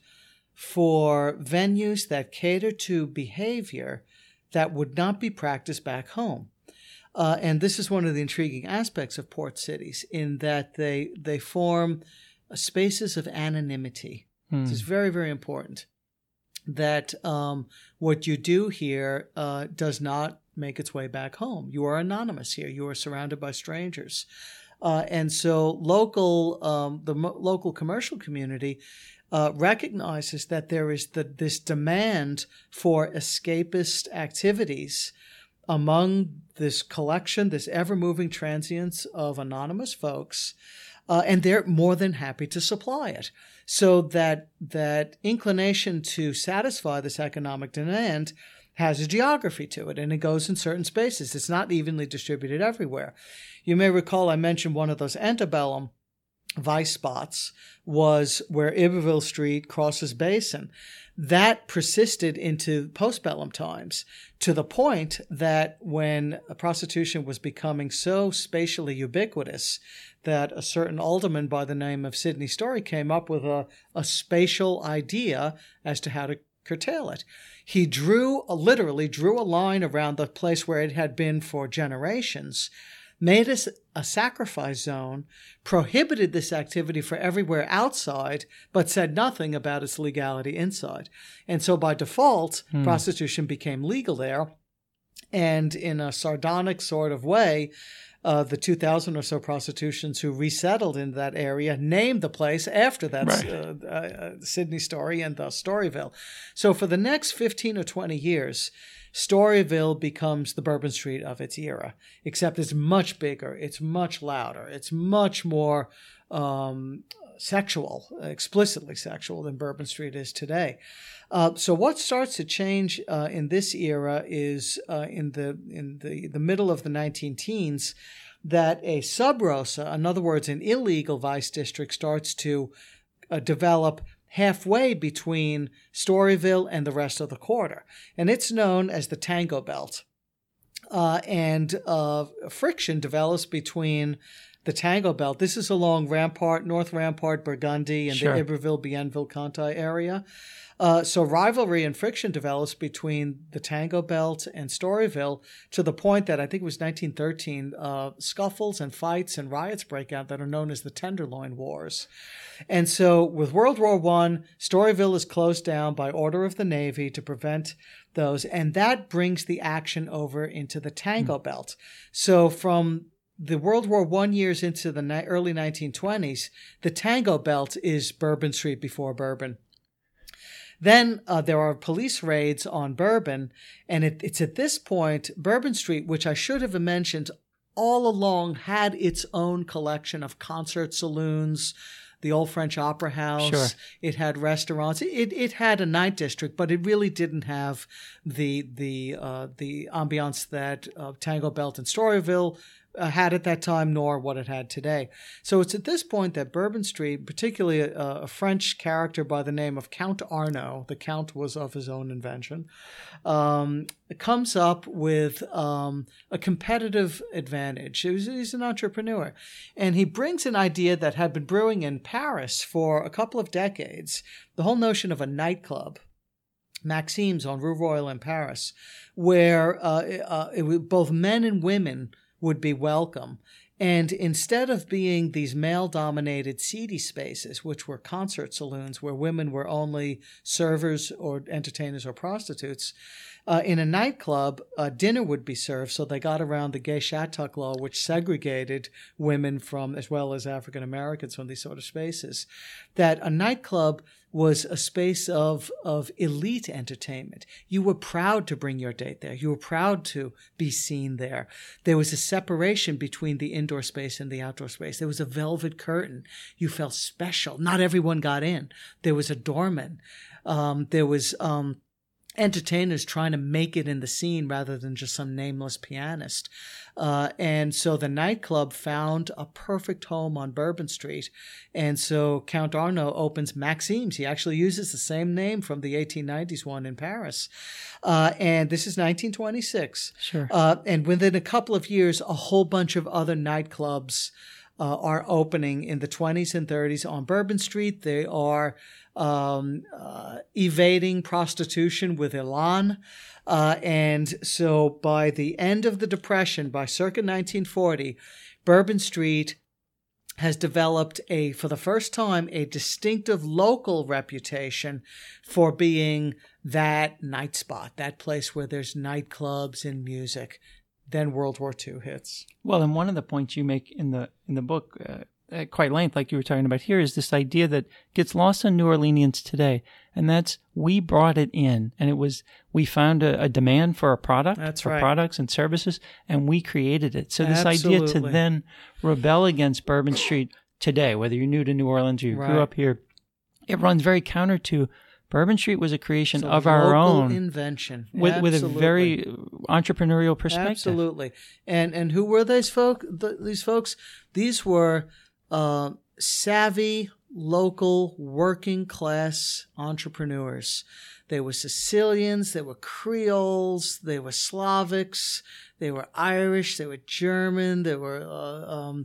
for venues that cater to behavior that would not be practiced back home. Uh, and this is one of the intriguing aspects of port cities, in that they they form uh, spaces of anonymity. Hmm. This is very, very important. That um, what you do here uh, does not make its way back home. You are anonymous here. You are surrounded by strangers. Uh, and so local, um, the mo- local commercial community uh, recognizes that there is the, this demand for escapist activities among this collection, this ever-moving transience of anonymous folks, uh, and they're more than happy to supply it. So that that inclination to satisfy this economic demand has a geography to it, and it goes in certain spaces. It's not evenly distributed everywhere. You may recall I mentioned one of those antebellum vice spots was where Iberville Street crosses Basin. That persisted into postbellum times, to the point that when prostitution was becoming so spatially ubiquitous that a certain alderman by the name of Sidney Story came up with a, a spatial idea as to how to curtail it. He drew, a, literally drew a line around the place where it had been for generations, made us a sacrifice zone, prohibited this activity for everywhere outside, but said nothing about its legality inside. And so by default, Hmm. prostitution became legal there. And in a sardonic sort of way, uh, the two thousand or so prostitutions who resettled in that area named the place after that Right. uh, uh, Sidney Story and thus Storyville. So for the next fifteen or twenty years, Storyville becomes the Bourbon Street of its era, except it's much bigger, it's much louder, it's much more um, sexual, explicitly sexual than Bourbon Street is today. Uh, so what starts to change uh, in this era is uh, in the in the, the middle of the nineteen teens, that a sub rosa, in other words, an illegal vice district, starts to uh, develop halfway between Storyville and the rest of the quarter. And it's known as the Tango Belt. Uh, and uh, friction develops between the Tango Belt. This is along Rampart, North Rampart, Burgundy, and Sure. the Iberville, Bienville, Conti area. Uh, so rivalry and friction develops between the Tango Belt and Storyville, to the point that I think it was nineteen thirteen, uh, scuffles and fights and riots break out that are known as the Tenderloin Wars. And so with World War One, Storyville is closed down by order of the Navy to prevent those, and that brings the action over into the Tango Mm. Belt. So from the World War One years into the ni- early nineteen twenties, the Tango Belt is Bourbon Street before Bourbon. Then uh, there are police raids on Bourbon, and it, it's at this point, Bourbon Street, which I should have mentioned all along, had its own collection of concert saloons, the old French Opera House. Sure. It had restaurants. It it had a night district, but it really didn't have the the uh, the ambiance that uh, Tango Belt and Storyville Uh, had at that time, nor what it had today. So it's at this point that Bourbon Street, particularly a, a French character by the name of Count Arnaud, the Count was of his own invention, um, comes up with um, a competitive advantage. He was, he's an entrepreneur. And he brings an idea that had been brewing in Paris for a couple of decades, the whole notion of a nightclub. Maxime's on Rue Royale in Paris, where uh, uh, it was both men and women would be welcome. And instead of being these male-dominated seedy spaces, which were concert saloons where women were only servers or entertainers or prostitutes, uh, in a nightclub, uh, dinner would be served. So they got around the Gay Shattuck law, which segregated women from, as well as African Americans, from these sort of spaces. That a nightclub was a space of, of elite entertainment. You were proud to bring your date there. You were proud to be seen there. There was a separation between the indoor space and the outdoor space. There was a velvet curtain. You felt special. Not everyone got in. There was a doorman. Um, there was, um, entertainers trying to make it in the scene rather than just some nameless pianist. Uh, and so the nightclub found a perfect home on Bourbon Street. And so Count Arnaud opens Maxime's. He actually uses the same name from the eighteen nineties one in Paris. Uh, and this is nineteen twenty-six. Sure. Uh, and within a couple of years, a whole bunch of other nightclubs Uh, are opening in the twenties and thirties on Bourbon Street. They are um, uh, evading prostitution with elan. Uh, and so by the end of the Depression, by circa nineteen forty, Bourbon Street has developed a, for the first time, a distinctive local reputation for being that night spot, that place where there's nightclubs and music. Then World War Two hits. Well, and one of the points you make in the in the book, uh, at quite length, like you were talking about here, is this idea that gets lost on New Orleanians today, and that's we brought it in, and it was we found a, a demand for a product, that's for right. products and services, and we created it. So this Absolutely. idea to then rebel against Bourbon Street today, whether you're new to New Orleans or you Right. grew up here, it runs very counter to. Bourbon Street was a creation It's a of our local own invention with, with a Absolutely. very entrepreneurial perspective. Absolutely. And and who were these folk? The, these folks? These were uh, savvy, local, working class entrepreneurs. They were Sicilians, they were Creoles, they were Slavics, they were Irish, they were German, they were. Uh, um,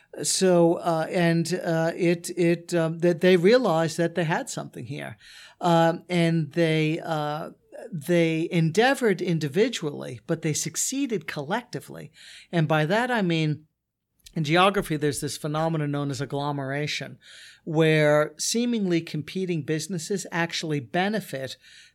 So, uh, and, uh, it, it, um, that they realized that they had something here. Um, and they, uh, they endeavored individually, but they succeeded collectively. And by that, I mean, in geography, there's this phenomenon known as agglomeration, where seemingly competing businesses actually benefit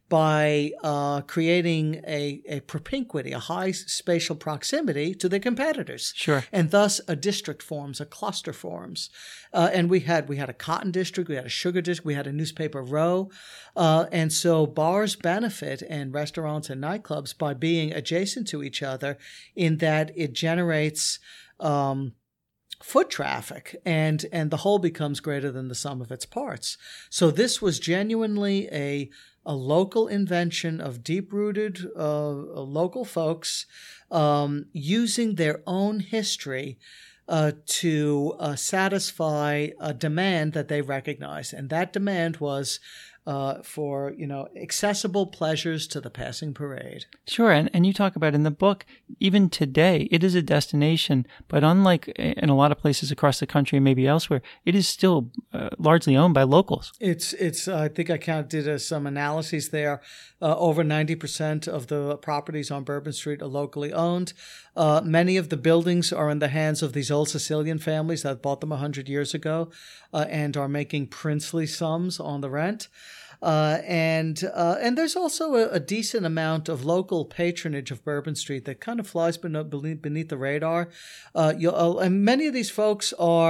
by uh, creating a, a propinquity, a high spatial proximity to their competitors. Sure. And thus a district forms, a cluster forms. Uh, and we had we had a cotton district, we had a sugar district, we had a newspaper row. Uh, and so bars benefit and restaurants and nightclubs by being adjacent to each other in that it generates um, foot traffic, and and the whole becomes greater than the sum of its parts. So this was genuinely a a local invention of deep-rooted uh, local folks um, using their own history uh, to uh, satisfy a demand that they recognized, and that demand was uh, for, you know, accessible pleasures to the passing parade. Sure, and, and you talk about in the book, even today, it is a destination, but unlike in a lot of places across the country and maybe elsewhere, it is still uh, largely owned by locals. It's, it's. Uh, I think I counted uh, some analyses there. Uh, over ninety percent of the properties on Bourbon Street are locally owned. Uh, many of the buildings are in the hands of these old Sicilian families that bought them one hundred years ago uh, and are making princely sums on the rent. Uh, and uh, and there's also a, a decent amount of local patronage of Bourbon Street that kind of flies beneath, beneath the radar. Uh, you'll, uh, and many of these folks are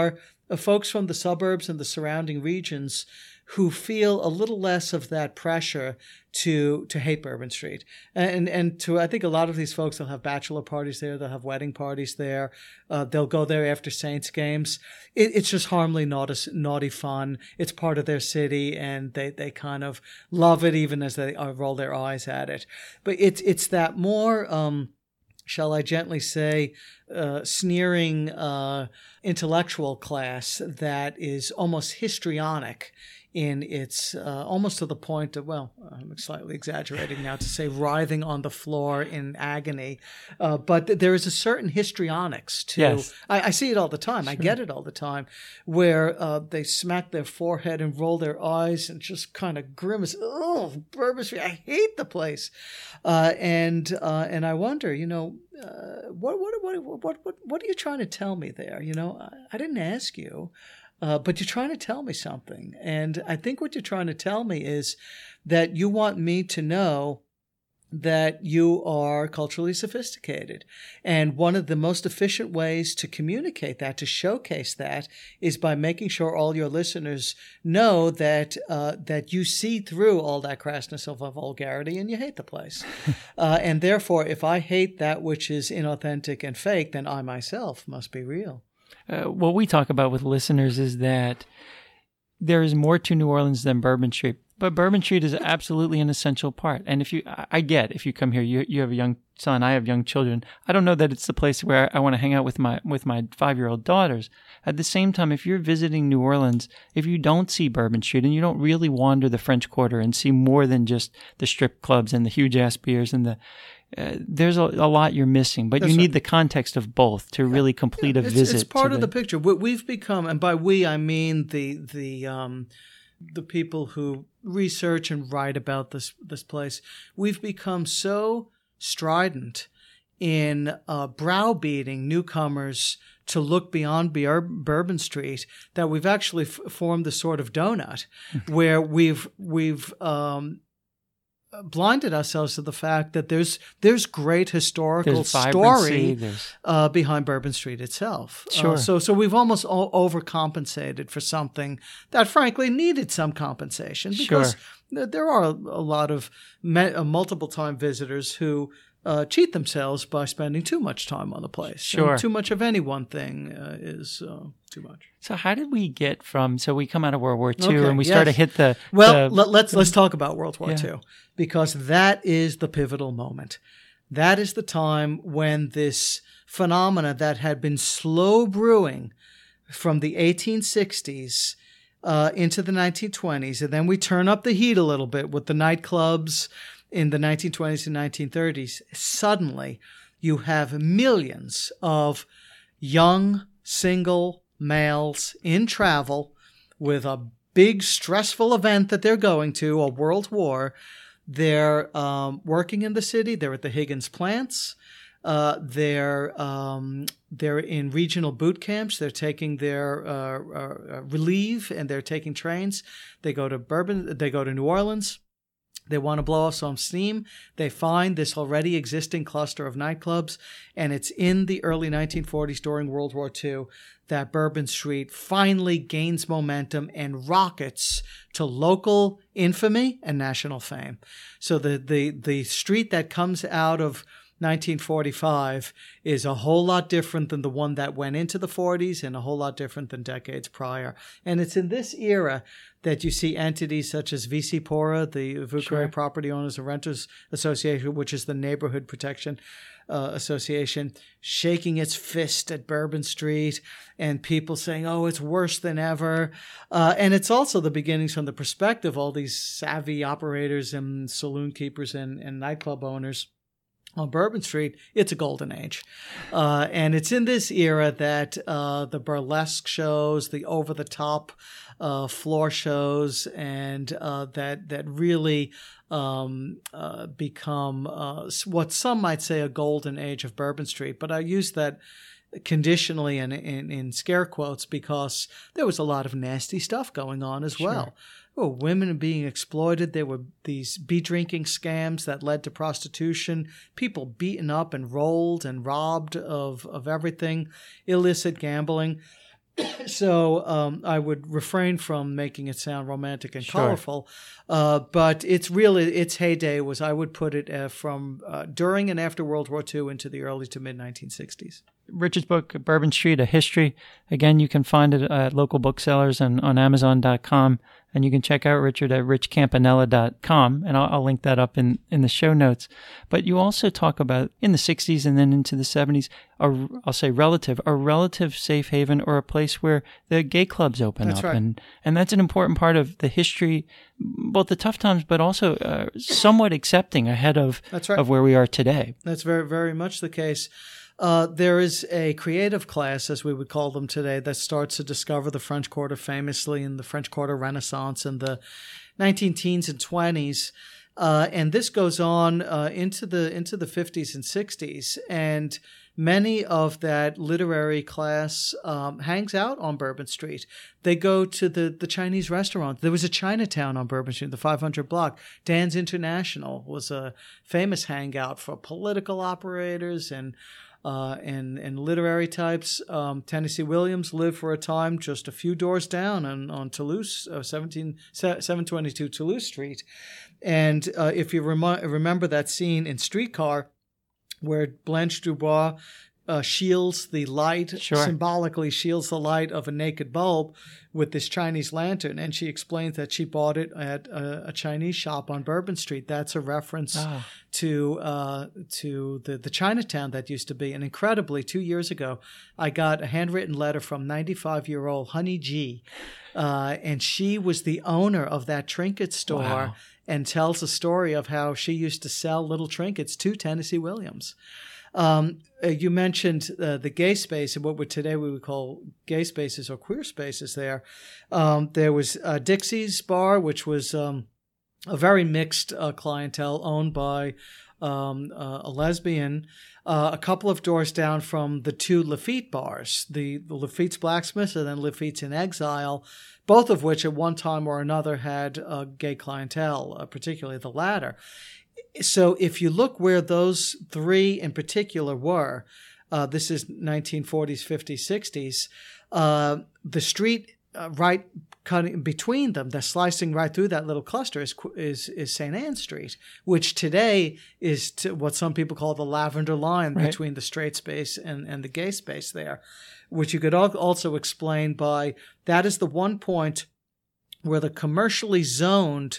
uh, folks from the suburbs and the surrounding regions who feel a little less of that pressure to to hate Bourbon Street. And and to I think a lot of these folks, they'll have bachelor parties there, they'll have wedding parties there, uh, they'll go there after Saints games. It, it's just harmlessly naughty, naughty fun. It's part of their city, and they, they kind of love it even as they uh, roll their eyes at it. But it's it's that more, um, shall I gently say, uh, sneering uh, intellectual class that is almost histrionic in its, uh, almost to the point of, well, I'm slightly exaggerating now to say writhing on the floor in agony. Uh, but th- there is a certain histrionics to, yes. I, I see it all the time. Sure. I get it all the time, where uh, they smack their forehead and roll their eyes and just kind of grimace. Oh, Bourbon Street, I hate the place. Uh, and uh, and I wonder, you know, uh, what, what, what, what, what, what are you trying to tell me there? You know, I, I didn't ask you. Uh, but you're trying to tell me something. And I think what you're trying to tell me is that you want me to know that you are culturally sophisticated. And one of the most efficient ways to communicate that, to showcase that, is by making sure all your listeners know that uh, that you see through all that crassness of vulgarity and you hate the place. uh, and therefore, if I hate that which is inauthentic and fake, then I myself must be real. Uh, what we talk about with listeners is that there is more to New Orleans than Bourbon Street, but Bourbon Street is absolutely an essential part. And if you, I get, if you come here, you you have a young son, I have young children. I don't know that it's the place where I want to hang out with my with my five-year-old daughters. At the same time, if you're visiting New Orleans, if you don't see Bourbon Street and you don't really wander the French Quarter and see more than just the strip clubs and the huge ass beers and the Uh, there's a, a lot you're missing, but That's you need right. the context of both to really complete yeah, a it's, visit. It's part of the, the picture. We've become, and by we I mean the the um, the people who research and write about this this place. We've become so strident in uh, browbeating newcomers to look beyond Bourbon Street that we've actually f- formed the sort of donut where we've we've um, blinded ourselves to the fact that there's there's great historical there's story there's... Uh, behind Bourbon Street itself. Sure. Uh, so so we've almost o- overcompensated for something that frankly needed some compensation because sure. th- there are a, a lot of me- uh, multiple time visitors who uh, cheat themselves by spending too much time on the place. Sure. And too much of any one thing uh, is uh, too much. So how did we get from, so we come out of World War Two okay, and we yes. start to hit the... Well, the, let, let's let's talk about World War yeah. Two because that is the pivotal moment. That is the time when this phenomena that had been slow brewing from the eighteen sixties uh, into the nineteen twenties, and then we turn up the heat a little bit with the nightclubs in the nineteen twenties and nineteen thirties. Suddenly, you have millions of young, single males in travel with a big, stressful event that they're going to, a world war. They're um, working in the city. They're at the Higgins plants. Uh, they're um, they're in regional boot camps. They're taking their uh, uh, relief, and they're taking trains. They go to Bourbon. They go to New Orleans. They want to blow off some steam. They find this already existing cluster of nightclubs, and it's in the early nineteen forties during World War Two that Bourbon Street finally gains momentum and rockets to local infamy and national fame. So the the the street that comes out of nineteen forty-five is a whole lot different than the one that went into the forties and a whole lot different than decades prior. And it's in this era that you see entities such as V C Pora, the Vieux Carré Sure. Property Owners and Renters Association, which is the Neighborhood Protection uh, Association, shaking its fist at Bourbon Street, and people saying, oh, it's worse than ever. Uh, and it's also the beginnings from the perspective of all these savvy operators and saloon keepers and, and nightclub owners on Bourbon Street. It's a golden age. Uh, and it's in this era that uh, the burlesque shows, the over-the-top uh, floor shows, and uh, that that really um, uh, become uh, what some might say a golden age of Bourbon Street. But I use that conditionally and in, in, in scare quotes because there was a lot of nasty stuff going on as Sure. well. Oh, women being exploited. There were these beer drinking scams that led to prostitution, people beaten up and rolled and robbed of, of everything, illicit gambling. So um, I would refrain from making it sound romantic and Sure. colorful, uh, but it's really its heyday was, I would put it uh, from uh, during and after World War Two into the early to mid nineteen sixties. Richard's book, Bourbon Street, A History. Again, you can find it at local booksellers and on amazon dot com. And you can check out Richard at rich campanella dot com, and I'll, I'll link that up in, in the show notes. But you also talk about, in the sixties and then into the seventies, a, I'll say relative, a relative safe haven or a place where the gay clubs open That's up. right. And, and that's an important part of the history, both the tough times, but also uh, somewhat accepting ahead of, That's right. of where we are today. That's very, very much the case. Uh, there is a creative class, as we would call them today, that starts to discover the French Quarter famously in the French Quarter Renaissance in the nineteen teens and twenties. Uh, and this goes on uh, into the into the fifties and sixties. And many of that literary class um, hangs out on Bourbon Street. They go to the, the Chinese restaurant. There was a Chinatown on Bourbon Street, the five hundred block. Dan's International was a famous hangout for political operators and Uh, and, and literary types. Um, Tennessee Williams lived for a time just a few doors down on, on Toulouse, uh, seven twenty-two Toulouse Street. And uh, if you rem- remember that scene in Streetcar where Blanche Dubois uh, shields the light, Sure. symbolically shields the light of a naked bulb with this Chinese lantern, and she explains that she bought it at a, a Chinese shop on Bourbon Street. That's a reference Oh. to uh, to the, the Chinatown that used to be. And incredibly, two years ago, I got a handwritten letter from ninety-five-year-old Honey G, uh, and she was the owner of that trinket store. Wow. And tells a story of how she used to sell little trinkets to Tennessee Williams. Um, uh, you mentioned uh, the gay space and what would today we would call gay spaces or queer spaces there. Um, there was uh, Dixie's Bar, which was um, a very mixed uh, clientele owned by um, uh, a lesbian. Uh, a couple of doors down from the two Lafitte bars, the, the Lafitte's Blacksmiths and then Lafitte's in Exile, both of which at one time or another had uh, gay clientele, uh, particularly the latter. So if you look where those three in particular were, uh, this is nineteen forties, fifties, sixties, uh, the street uh, right cutting between them, that's slicing right through that little cluster is is, is Saint Anne Street, which today is to what some people call the lavender line Right. between the straight space and, and the gay space there, which you could al- also explain by that is the one point where the commercially zoned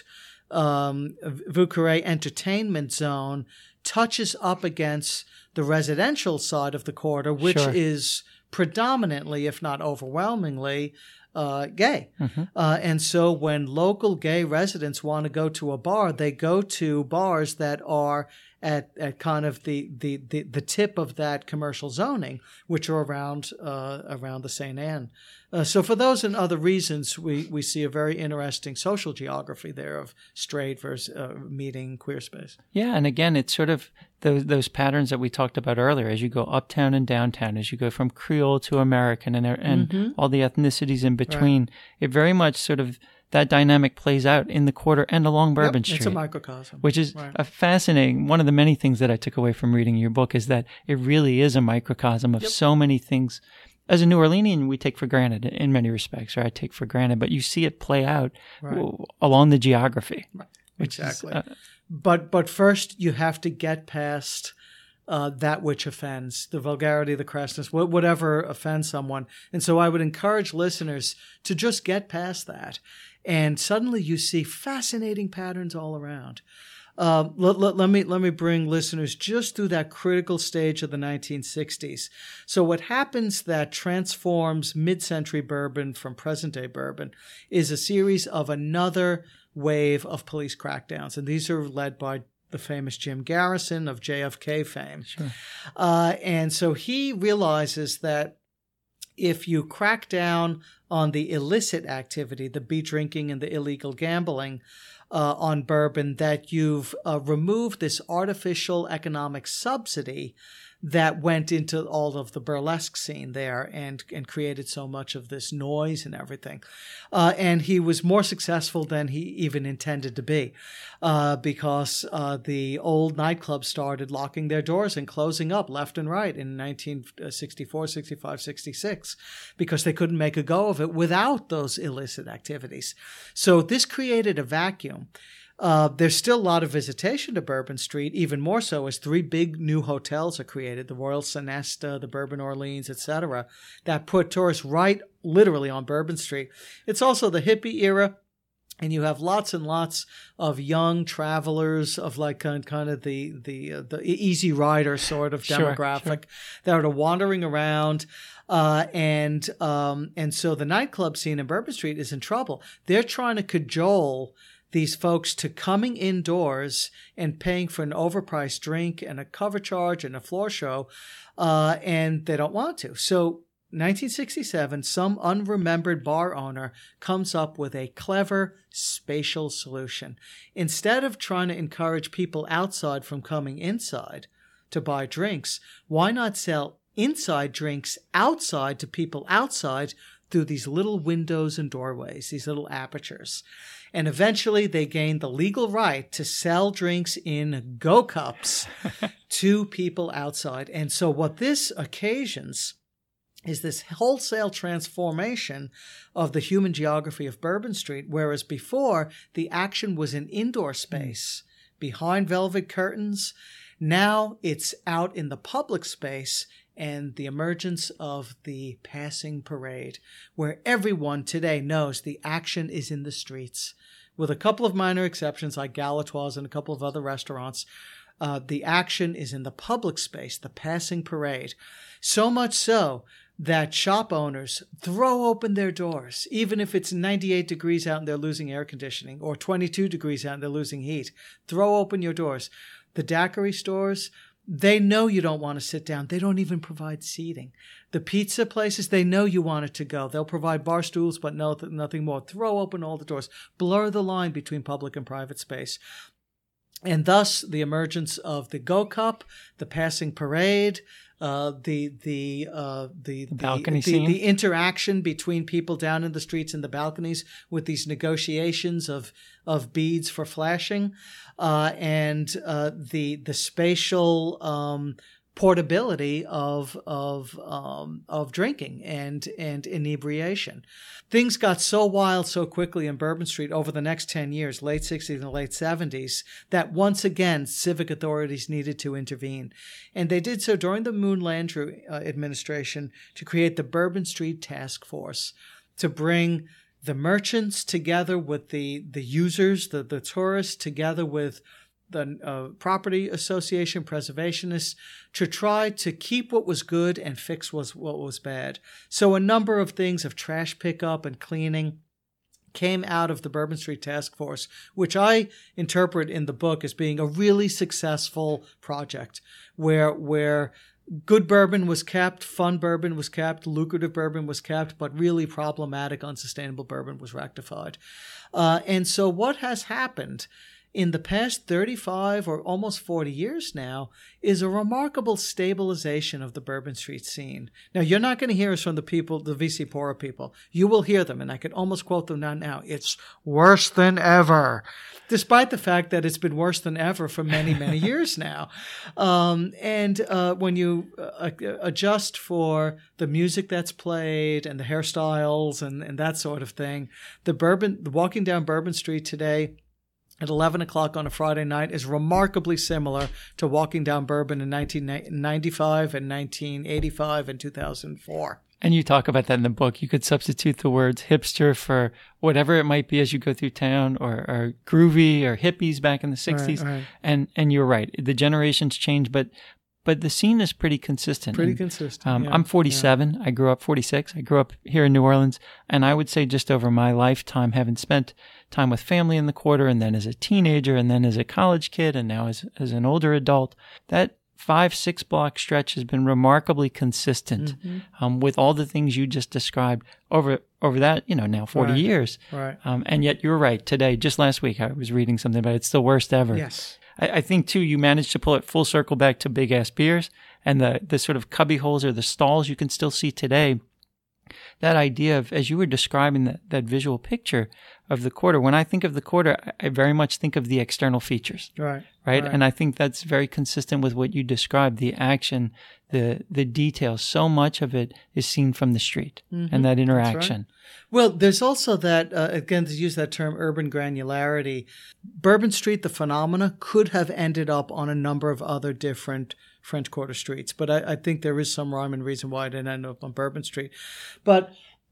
um, Vieux Carré entertainment zone touches up against the residential side of the quarter, which Sure. is predominantly, if not overwhelmingly, uh, gay. Mm-hmm. Uh, and so when local gay residents want to go to a bar, they go to bars that are at, at kind of the, the, the, the tip of that commercial zoning, which are around uh, around the Saint Anne. Uh, so for those and other reasons, we, we see a very interesting social geography there of straight versus uh, meeting queer space. Yeah, and again, it's sort of those those patterns that we talked about earlier. As you go uptown and downtown, as you go from Creole to American, and and Mm-hmm. all the ethnicities in between, it very much sort of that dynamic plays out in the quarter and along Bourbon Yep, Street. it's a microcosm. Which is Right. a fascinating, one of the many things that I took away from reading your book is that it really is a microcosm of Yep. so many things. As a New Orleanian, we take for granted in many respects, or I take for granted, but you see it play out Right. w- along the geography. Right. Which Exactly. Is, uh, But but first, you have to get past uh, that which offends, the vulgarity, the crassness, wh- whatever offends someone. And so I would encourage listeners to just get past that. And suddenly you see fascinating patterns all around. Uh, let, let, let me let me bring listeners just through that critical stage of the nineteen sixties. So what happens that transforms mid-century bourbon from present-day bourbon is a series of another wave of police crackdowns, and these are led by the famous Jim Garrison of J F K fame. Sure. Uh, and so he realizes that if you crack down on the illicit activity, the beer drinking and the illegal gambling uh, on bourbon, that you've uh, removed this artificial economic subsidy that went into all of the burlesque scene there and, and created so much of this noise and everything. Uh, and he was more successful than he even intended to be uh, because uh, the old nightclubs started locking their doors and closing up left and right in nineteen sixty-four, sixty-five, sixty-six because they couldn't make a go of it without those illicit activities. So this created a vacuum. Uh, there's still a lot of visitation to Bourbon Street, even more so as three big new hotels are created, the Royal Sonesta, the Bourbon Orleans, et cetera, that put tourists right literally on Bourbon Street. It's also the hippie era, and you have lots and lots of young travelers of like kind, kind of the the uh, the easy rider sort of demographic sure, sure. that are wandering around. Uh, and um, and so the nightclub scene in Bourbon Street is in trouble. They're trying to cajole these folks to coming indoors and paying for an overpriced drink and a cover charge and a floor show, uh, and they don't want to. So nineteen sixty-seven, some unremembered bar owner comes up with a clever spatial solution. Instead of trying to encourage people outside from coming inside to buy drinks, why not sell inside drinks outside to people outside through these little windows and doorways, these little apertures? And eventually they gained the legal right to sell drinks in Go Cups to people outside. And so what this occasions is this wholesale transformation of the human geography of Bourbon Street, whereas before the action was in indoor space, behind velvet curtains. Now it's out in the public space and the emergence of the passing parade, where everyone today knows the action is in the streets. With a couple of minor exceptions like Galatoire's and a couple of other restaurants, uh, the action is in the public space, the passing parade. So much so that shop owners throw open their doors, even if it's ninety-eight degrees out and they're losing air conditioning, or twenty-two degrees out and they're losing heat. Throw open your doors. The daiquiri stores, they know you don't want to sit down. They don't even provide seating. The pizza places, they know you want it to go. They'll provide bar stools, but no, nothing more. Throw open all the doors. Blur the line between public and private space. And thus, the emergence of the Go Cup, the passing parade, uh, the the uh, the the balcony the, scene, the, the interaction between people down in the streets and the balconies with these negotiations of of beads for flashing, uh, and uh, the the spatial um, portability of of um, of drinking and and inebriation. Things got so wild so quickly in Bourbon Street over the next ten years, late sixties and late seventies, that once again civic authorities needed to intervene. And they did so during the Moon Landrieu uh, administration to create the Bourbon Street Task Force to bring the merchants together with the, the users, the, the tourists, together with the uh, property association, preservationists, to try to keep what was good and fix was, what was bad. So a number of things of trash pickup and cleaning came out of the Bourbon Street Task Force, which I interpret in the book as being a really successful project where where good bourbon was kept, fun bourbon was kept, lucrative bourbon was kept, but really problematic, unsustainable bourbon was rectified. Uh, and so what has happened in the past thirty-five or almost forty years now is a remarkable stabilization of the Bourbon Street scene. Now, you're not going to hear us from the people, the V C Pora people. You will hear them, and I can almost quote them now. now. It's worse than ever, despite the fact that it's been worse than ever for many, many years now. Um, and uh, when you uh, adjust for the music that's played and the hairstyles and, and that sort of thing, the bourbon, the walking down Bourbon Street today at eleven o'clock on a Friday night is remarkably similar to walking down Bourbon in nineteen ninety-five and nineteen eighty-five and two thousand four. And you talk about that in the book. You could substitute the words hipster for whatever it might be as you go through town, or, or groovy or hippies back in the sixties. Right, right. And and you're right. The generations change, but but the scene is pretty consistent. Pretty and, consistent. Um, yeah, I'm forty-seven. Yeah. I grew up forty-six. I grew up here in New Orleans. And I would say just over my lifetime, having spent time with family in the quarter, and then as a teenager, and then as a college kid, and now as as an older adult, that five, six block stretch has been remarkably consistent mm-hmm. um, with all the things you just described over over that, you know, now forty right. years. Right. Um, and yet you're right. Today, just last week, I was reading something about it's the worst ever. Yes. I, I think, too, you managed to pull it full circle back to big ass beers and the, the sort of cubby holes or the stalls you can still see today. That idea of, as you were describing that, that visual picture of the quarter, when I think of the quarter, I very much think of the external features. Right. Right. right. And I think that's very consistent with what you described, the action, the the details. So much of it is seen from the street Mm-hmm. and that That's interaction. right. Well, there's also that, uh, again, to use that term, urban granularity. Bourbon Street, the phenomena, could have ended up on a number of other different French Quarter streets. But I, I think there is some rhyme and reason why it didn't end up on Bourbon Street. But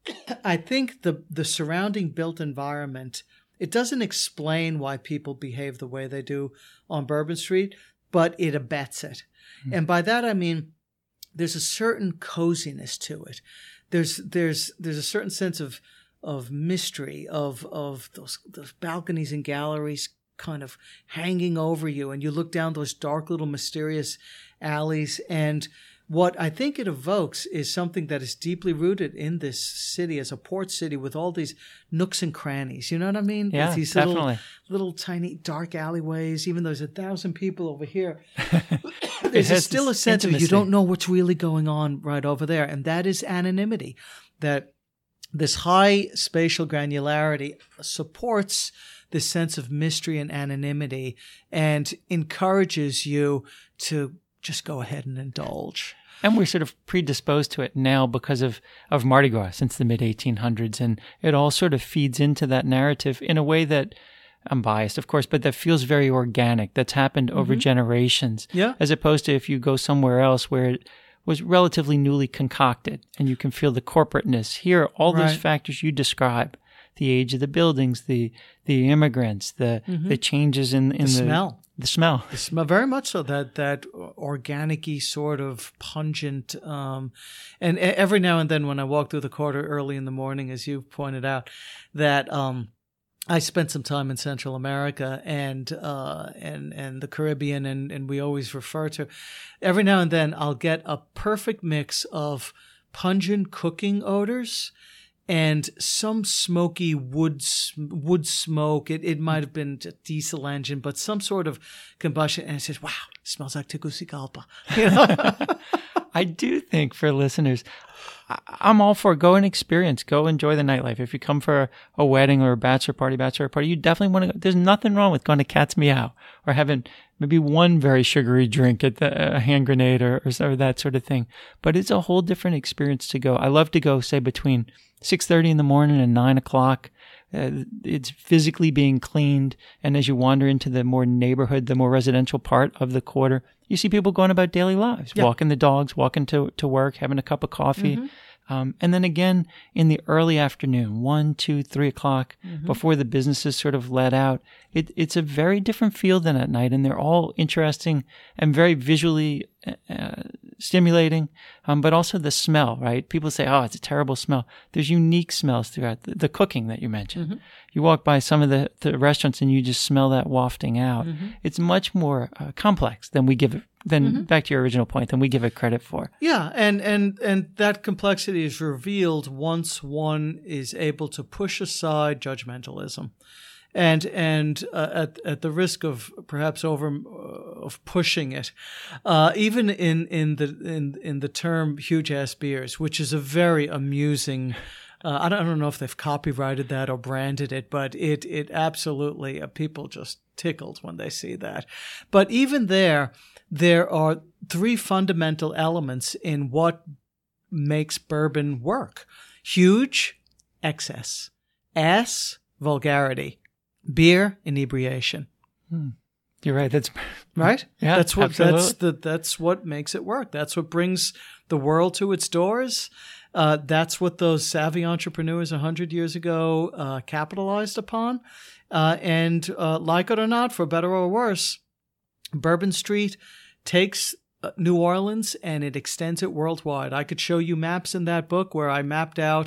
I think the the surrounding built environment, it doesn't explain why people behave the way they do on Bourbon Street, but it abets it. Mm-hmm. And by that I mean there's a certain coziness to it. There's there's there's a certain sense of of mystery, of of those those balconies and galleries kind of hanging over you, and you look down those dark little mysterious alleys, and what I think it evokes is something that is deeply rooted in this city as a port city with all these nooks and crannies. You know what I mean? Yeah, these definitely. Little, little tiny dark alleyways, even though there's a thousand people over here. There's a, still a sense intimacy. of you don't know what's really going on right over there. And that is anonymity. That this high spatial granularity supports this sense of mystery and anonymity and encourages you to just go ahead and indulge. And we're sort of predisposed to it now because of, of Mardi Gras since the mid eighteen hundreds. And it all sort of feeds into that narrative in a way that, I'm biased, of course, but that feels very organic, that's happened over Mm-hmm. generations. Yeah. As opposed to if you go somewhere else where it was relatively newly concocted and you can feel the corporateness. Here, all those Right. factors you describe, the age of the buildings, the the immigrants, the Mm-hmm. the changes in, in The the, smell. The smell. The smell, very much so, that that organic-y sort of pungent, um, and e- every now and then when I walk through the quarter early in the morning, as you pointed out, that um, I spent some time in Central America and uh, and and the Caribbean, and, and we always refer to, every now and then I'll get a perfect mix of pungent cooking odors and some smoky wood wood smoke. It it might have been a diesel engine, but some sort of combustion. And it says, "Wow, it smells like Tegucigalpa." You know? I do think for listeners, I- I'm all for go and experience, go enjoy the nightlife. If you come for a, a wedding or a bachelor party, bachelor party, you definitely want to go. There's nothing wrong with going to Cat's Meow or having maybe one very sugary drink at the a hand grenade or, or, or that sort of thing. But it's a whole different experience to go. I love to go, say, between six thirty in the morning and nine o'clock. Uh, it's physically being cleaned. And as you wander into the more neighborhood, the more residential part of the quarter, you see people going about daily lives, Yeah. walking the dogs, walking to, to work, having a cup of coffee. Mm-hmm. Um, and then again in the early afternoon, one, two, three o'clock, Mm-hmm. before the businesses sort of let out, it, it's a very different feel than at night. And they're all interesting and very visually uh, stimulating, um, but also the smell, right? People say, oh, it's a terrible smell. There's unique smells throughout the, the cooking that you mentioned. Mm-hmm. You walk by some of the, the restaurants and you just smell that wafting out. Mm-hmm. It's much more uh, complex than we give it, than Mm-hmm. back to your original point, than we give it credit for. Yeah, and, and, and that complexity is revealed once one is able to push aside judgmentalism. And and uh, at at the risk of perhaps over uh, of pushing it, uh, even in, in the in in the term huge ass beers, which is a very amusing. Uh, I don't I don't know if they've copyrighted that or branded it, but it it absolutely uh, people just tickled when they see that. But even there, there are three fundamental elements in what makes bourbon work: huge, excess; ass, vulgarity; beer, inebriation. Hmm. You're right. That's Right? Yeah, That's what absolutely. that's the that's what makes it work. That's what brings the world to its doors. Uh, that's what those savvy entrepreneurs a hundred years ago uh, capitalized upon. Uh, and uh, like it or not, for better or worse, Bourbon Street takes uh, New Orleans and it extends it worldwide. I could show you maps in that book where I mapped out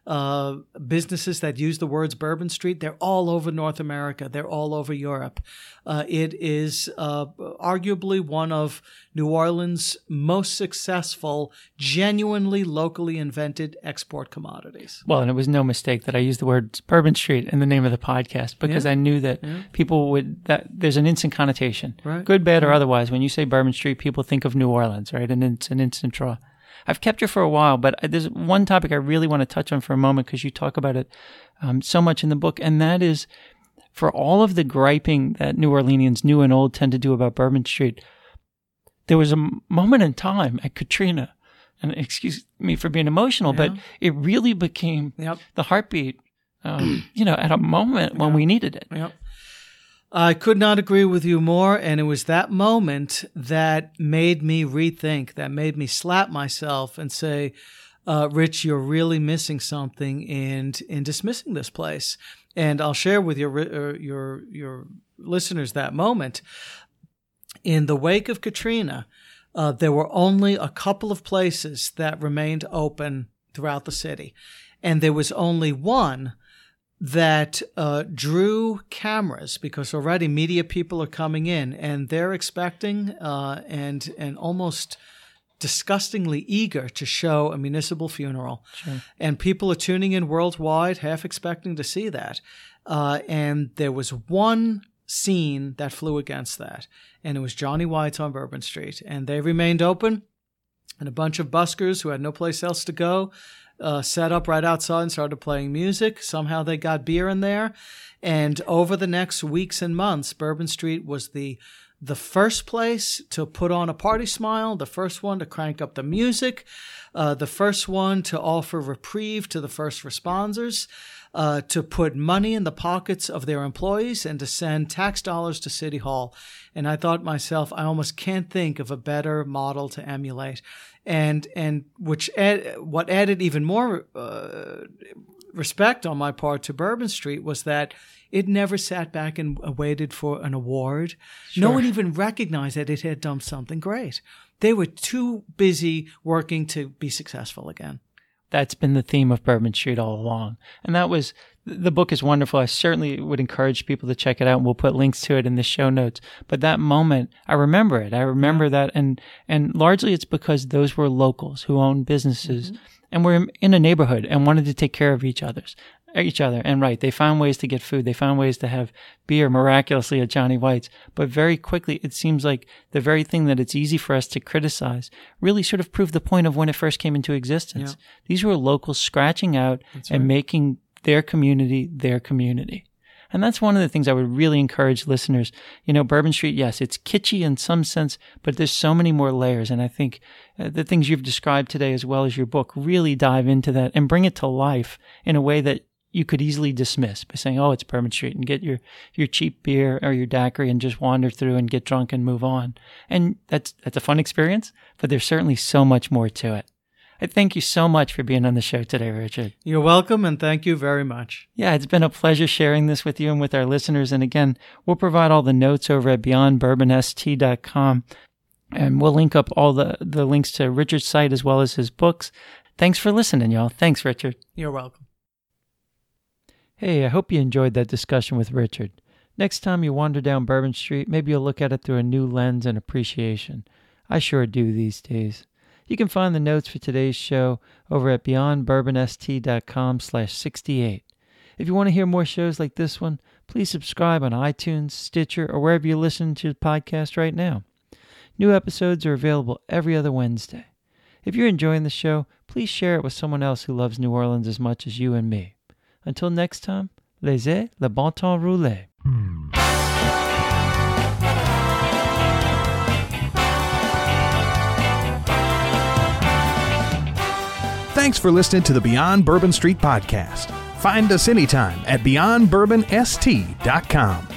uh, businesses that use the words Bourbon Street. They're all over North America. They're all over Europe. Uh, it is uh, arguably one of New Orleans' most successful, genuinely locally invented export commodities. Well, and it was no mistake that I used the word Bourbon Street in the name of the podcast because Yeah. I knew that Yeah. people would, that there's an instant connotation, Right. good, bad, or otherwise. When you say Bourbon Street, people think of New Orleans, right? And it's an instant draw. I've kept you for a while, but there's one topic I really want to touch on for a moment because you talk about it um, so much in the book, and that is for all of the griping that New Orleanians, new and old, tend to do about Bourbon Street, there was a m- moment in time at Katrina, and excuse me for being emotional, Yeah. but it really became Yep. the heartbeat, um, you know, at a moment when we needed it. Yep. I could not agree with you more, and it was that moment that made me rethink, that made me slap myself and say, uh, Rich, you're really missing something in, in dismissing this place. And I'll share with your, uh, your, your listeners that moment. In the wake of Katrina, uh, there were only a couple of places that remained open throughout the city. And there was only one that uh, drew cameras because already media people are coming in and they're expecting uh, and and almost disgustingly eager to show a municipal funeral. Sure. And people are tuning in worldwide, half expecting to see that. Uh, and there was one scene that flew against that, and it was Johnny White's on Bourbon Street. And they remained open, and a bunch of buskers who had no place else to go Uh, set up right outside and started playing music. Somehow they got beer in there. And over the next weeks and months, Bourbon Street was the the first place to put on a party smile, the first one to crank up the music, uh, the first one to offer reprieve to the first responders, uh, to put money in the pockets of their employees, and to send tax dollars to City Hall. And I thought myself, I almost can't think of a better model to emulate. And and which add, what added even more uh, respect on my part to Bourbon Street was that it never sat back and waited for an award. Sure. No one even recognized that it had done something great. They were too busy working to be successful again. That's been the theme of Bourbon Street all along. And that was, the book is wonderful. I certainly would encourage people to check it out, and we'll put links to it in the show notes. But that moment, I remember it. I remember that. And, and largely it's because those were locals who owned businesses mm-hmm. and were in a neighborhood and wanted to take care of each other's. each other. And right, they found ways to get food. They found ways to have beer miraculously at Johnny White's. But very quickly, it seems like the very thing that it's easy for us to criticize really sort of proved the point of when it first came into existence. Yeah. These were locals scratching out That's and right. making their community their community. And that's one of the things I would really encourage listeners. You know, Bourbon Street, yes, it's kitschy in some sense, but there's so many more layers. And I think uh, the things you've described today, as well as your book, really dive into that and bring it to life in a way that you could easily dismiss by saying, oh, it's Bourbon Street, and get your, your cheap beer or your daiquiri and just wander through and get drunk and move on. And that's, that's a fun experience, but there's certainly so much more to it. I thank you so much for being on the show today, Richard. You're welcome, and thank you very much. Yeah, it's been a pleasure sharing this with you and with our listeners. And again, we'll provide all the notes over at beyond bourbon s t dot com. And we'll link up all the, the links to Richard's site as well as his books. Thanks for listening, y'all. Thanks, Richard. You're welcome. Hey, I hope you enjoyed that discussion with Richard. Next time you wander down Bourbon Street, maybe you'll look at it through a new lens and appreciation. I sure do these days. You can find the notes for today's show over at beyond bourbon s t dot com slash sixty-eight. If you want to hear more shows like this one, please subscribe on iTunes, Stitcher, or wherever you listen to the podcast right now. New episodes are available every other Wednesday. If you're enjoying the show, please share it with someone else who loves New Orleans as much as you and me. Until next time, laissez le bon temps rouler. Thanks for listening to the Beyond Bourbon Street podcast. Find us anytime at beyond bourbon s t dot com.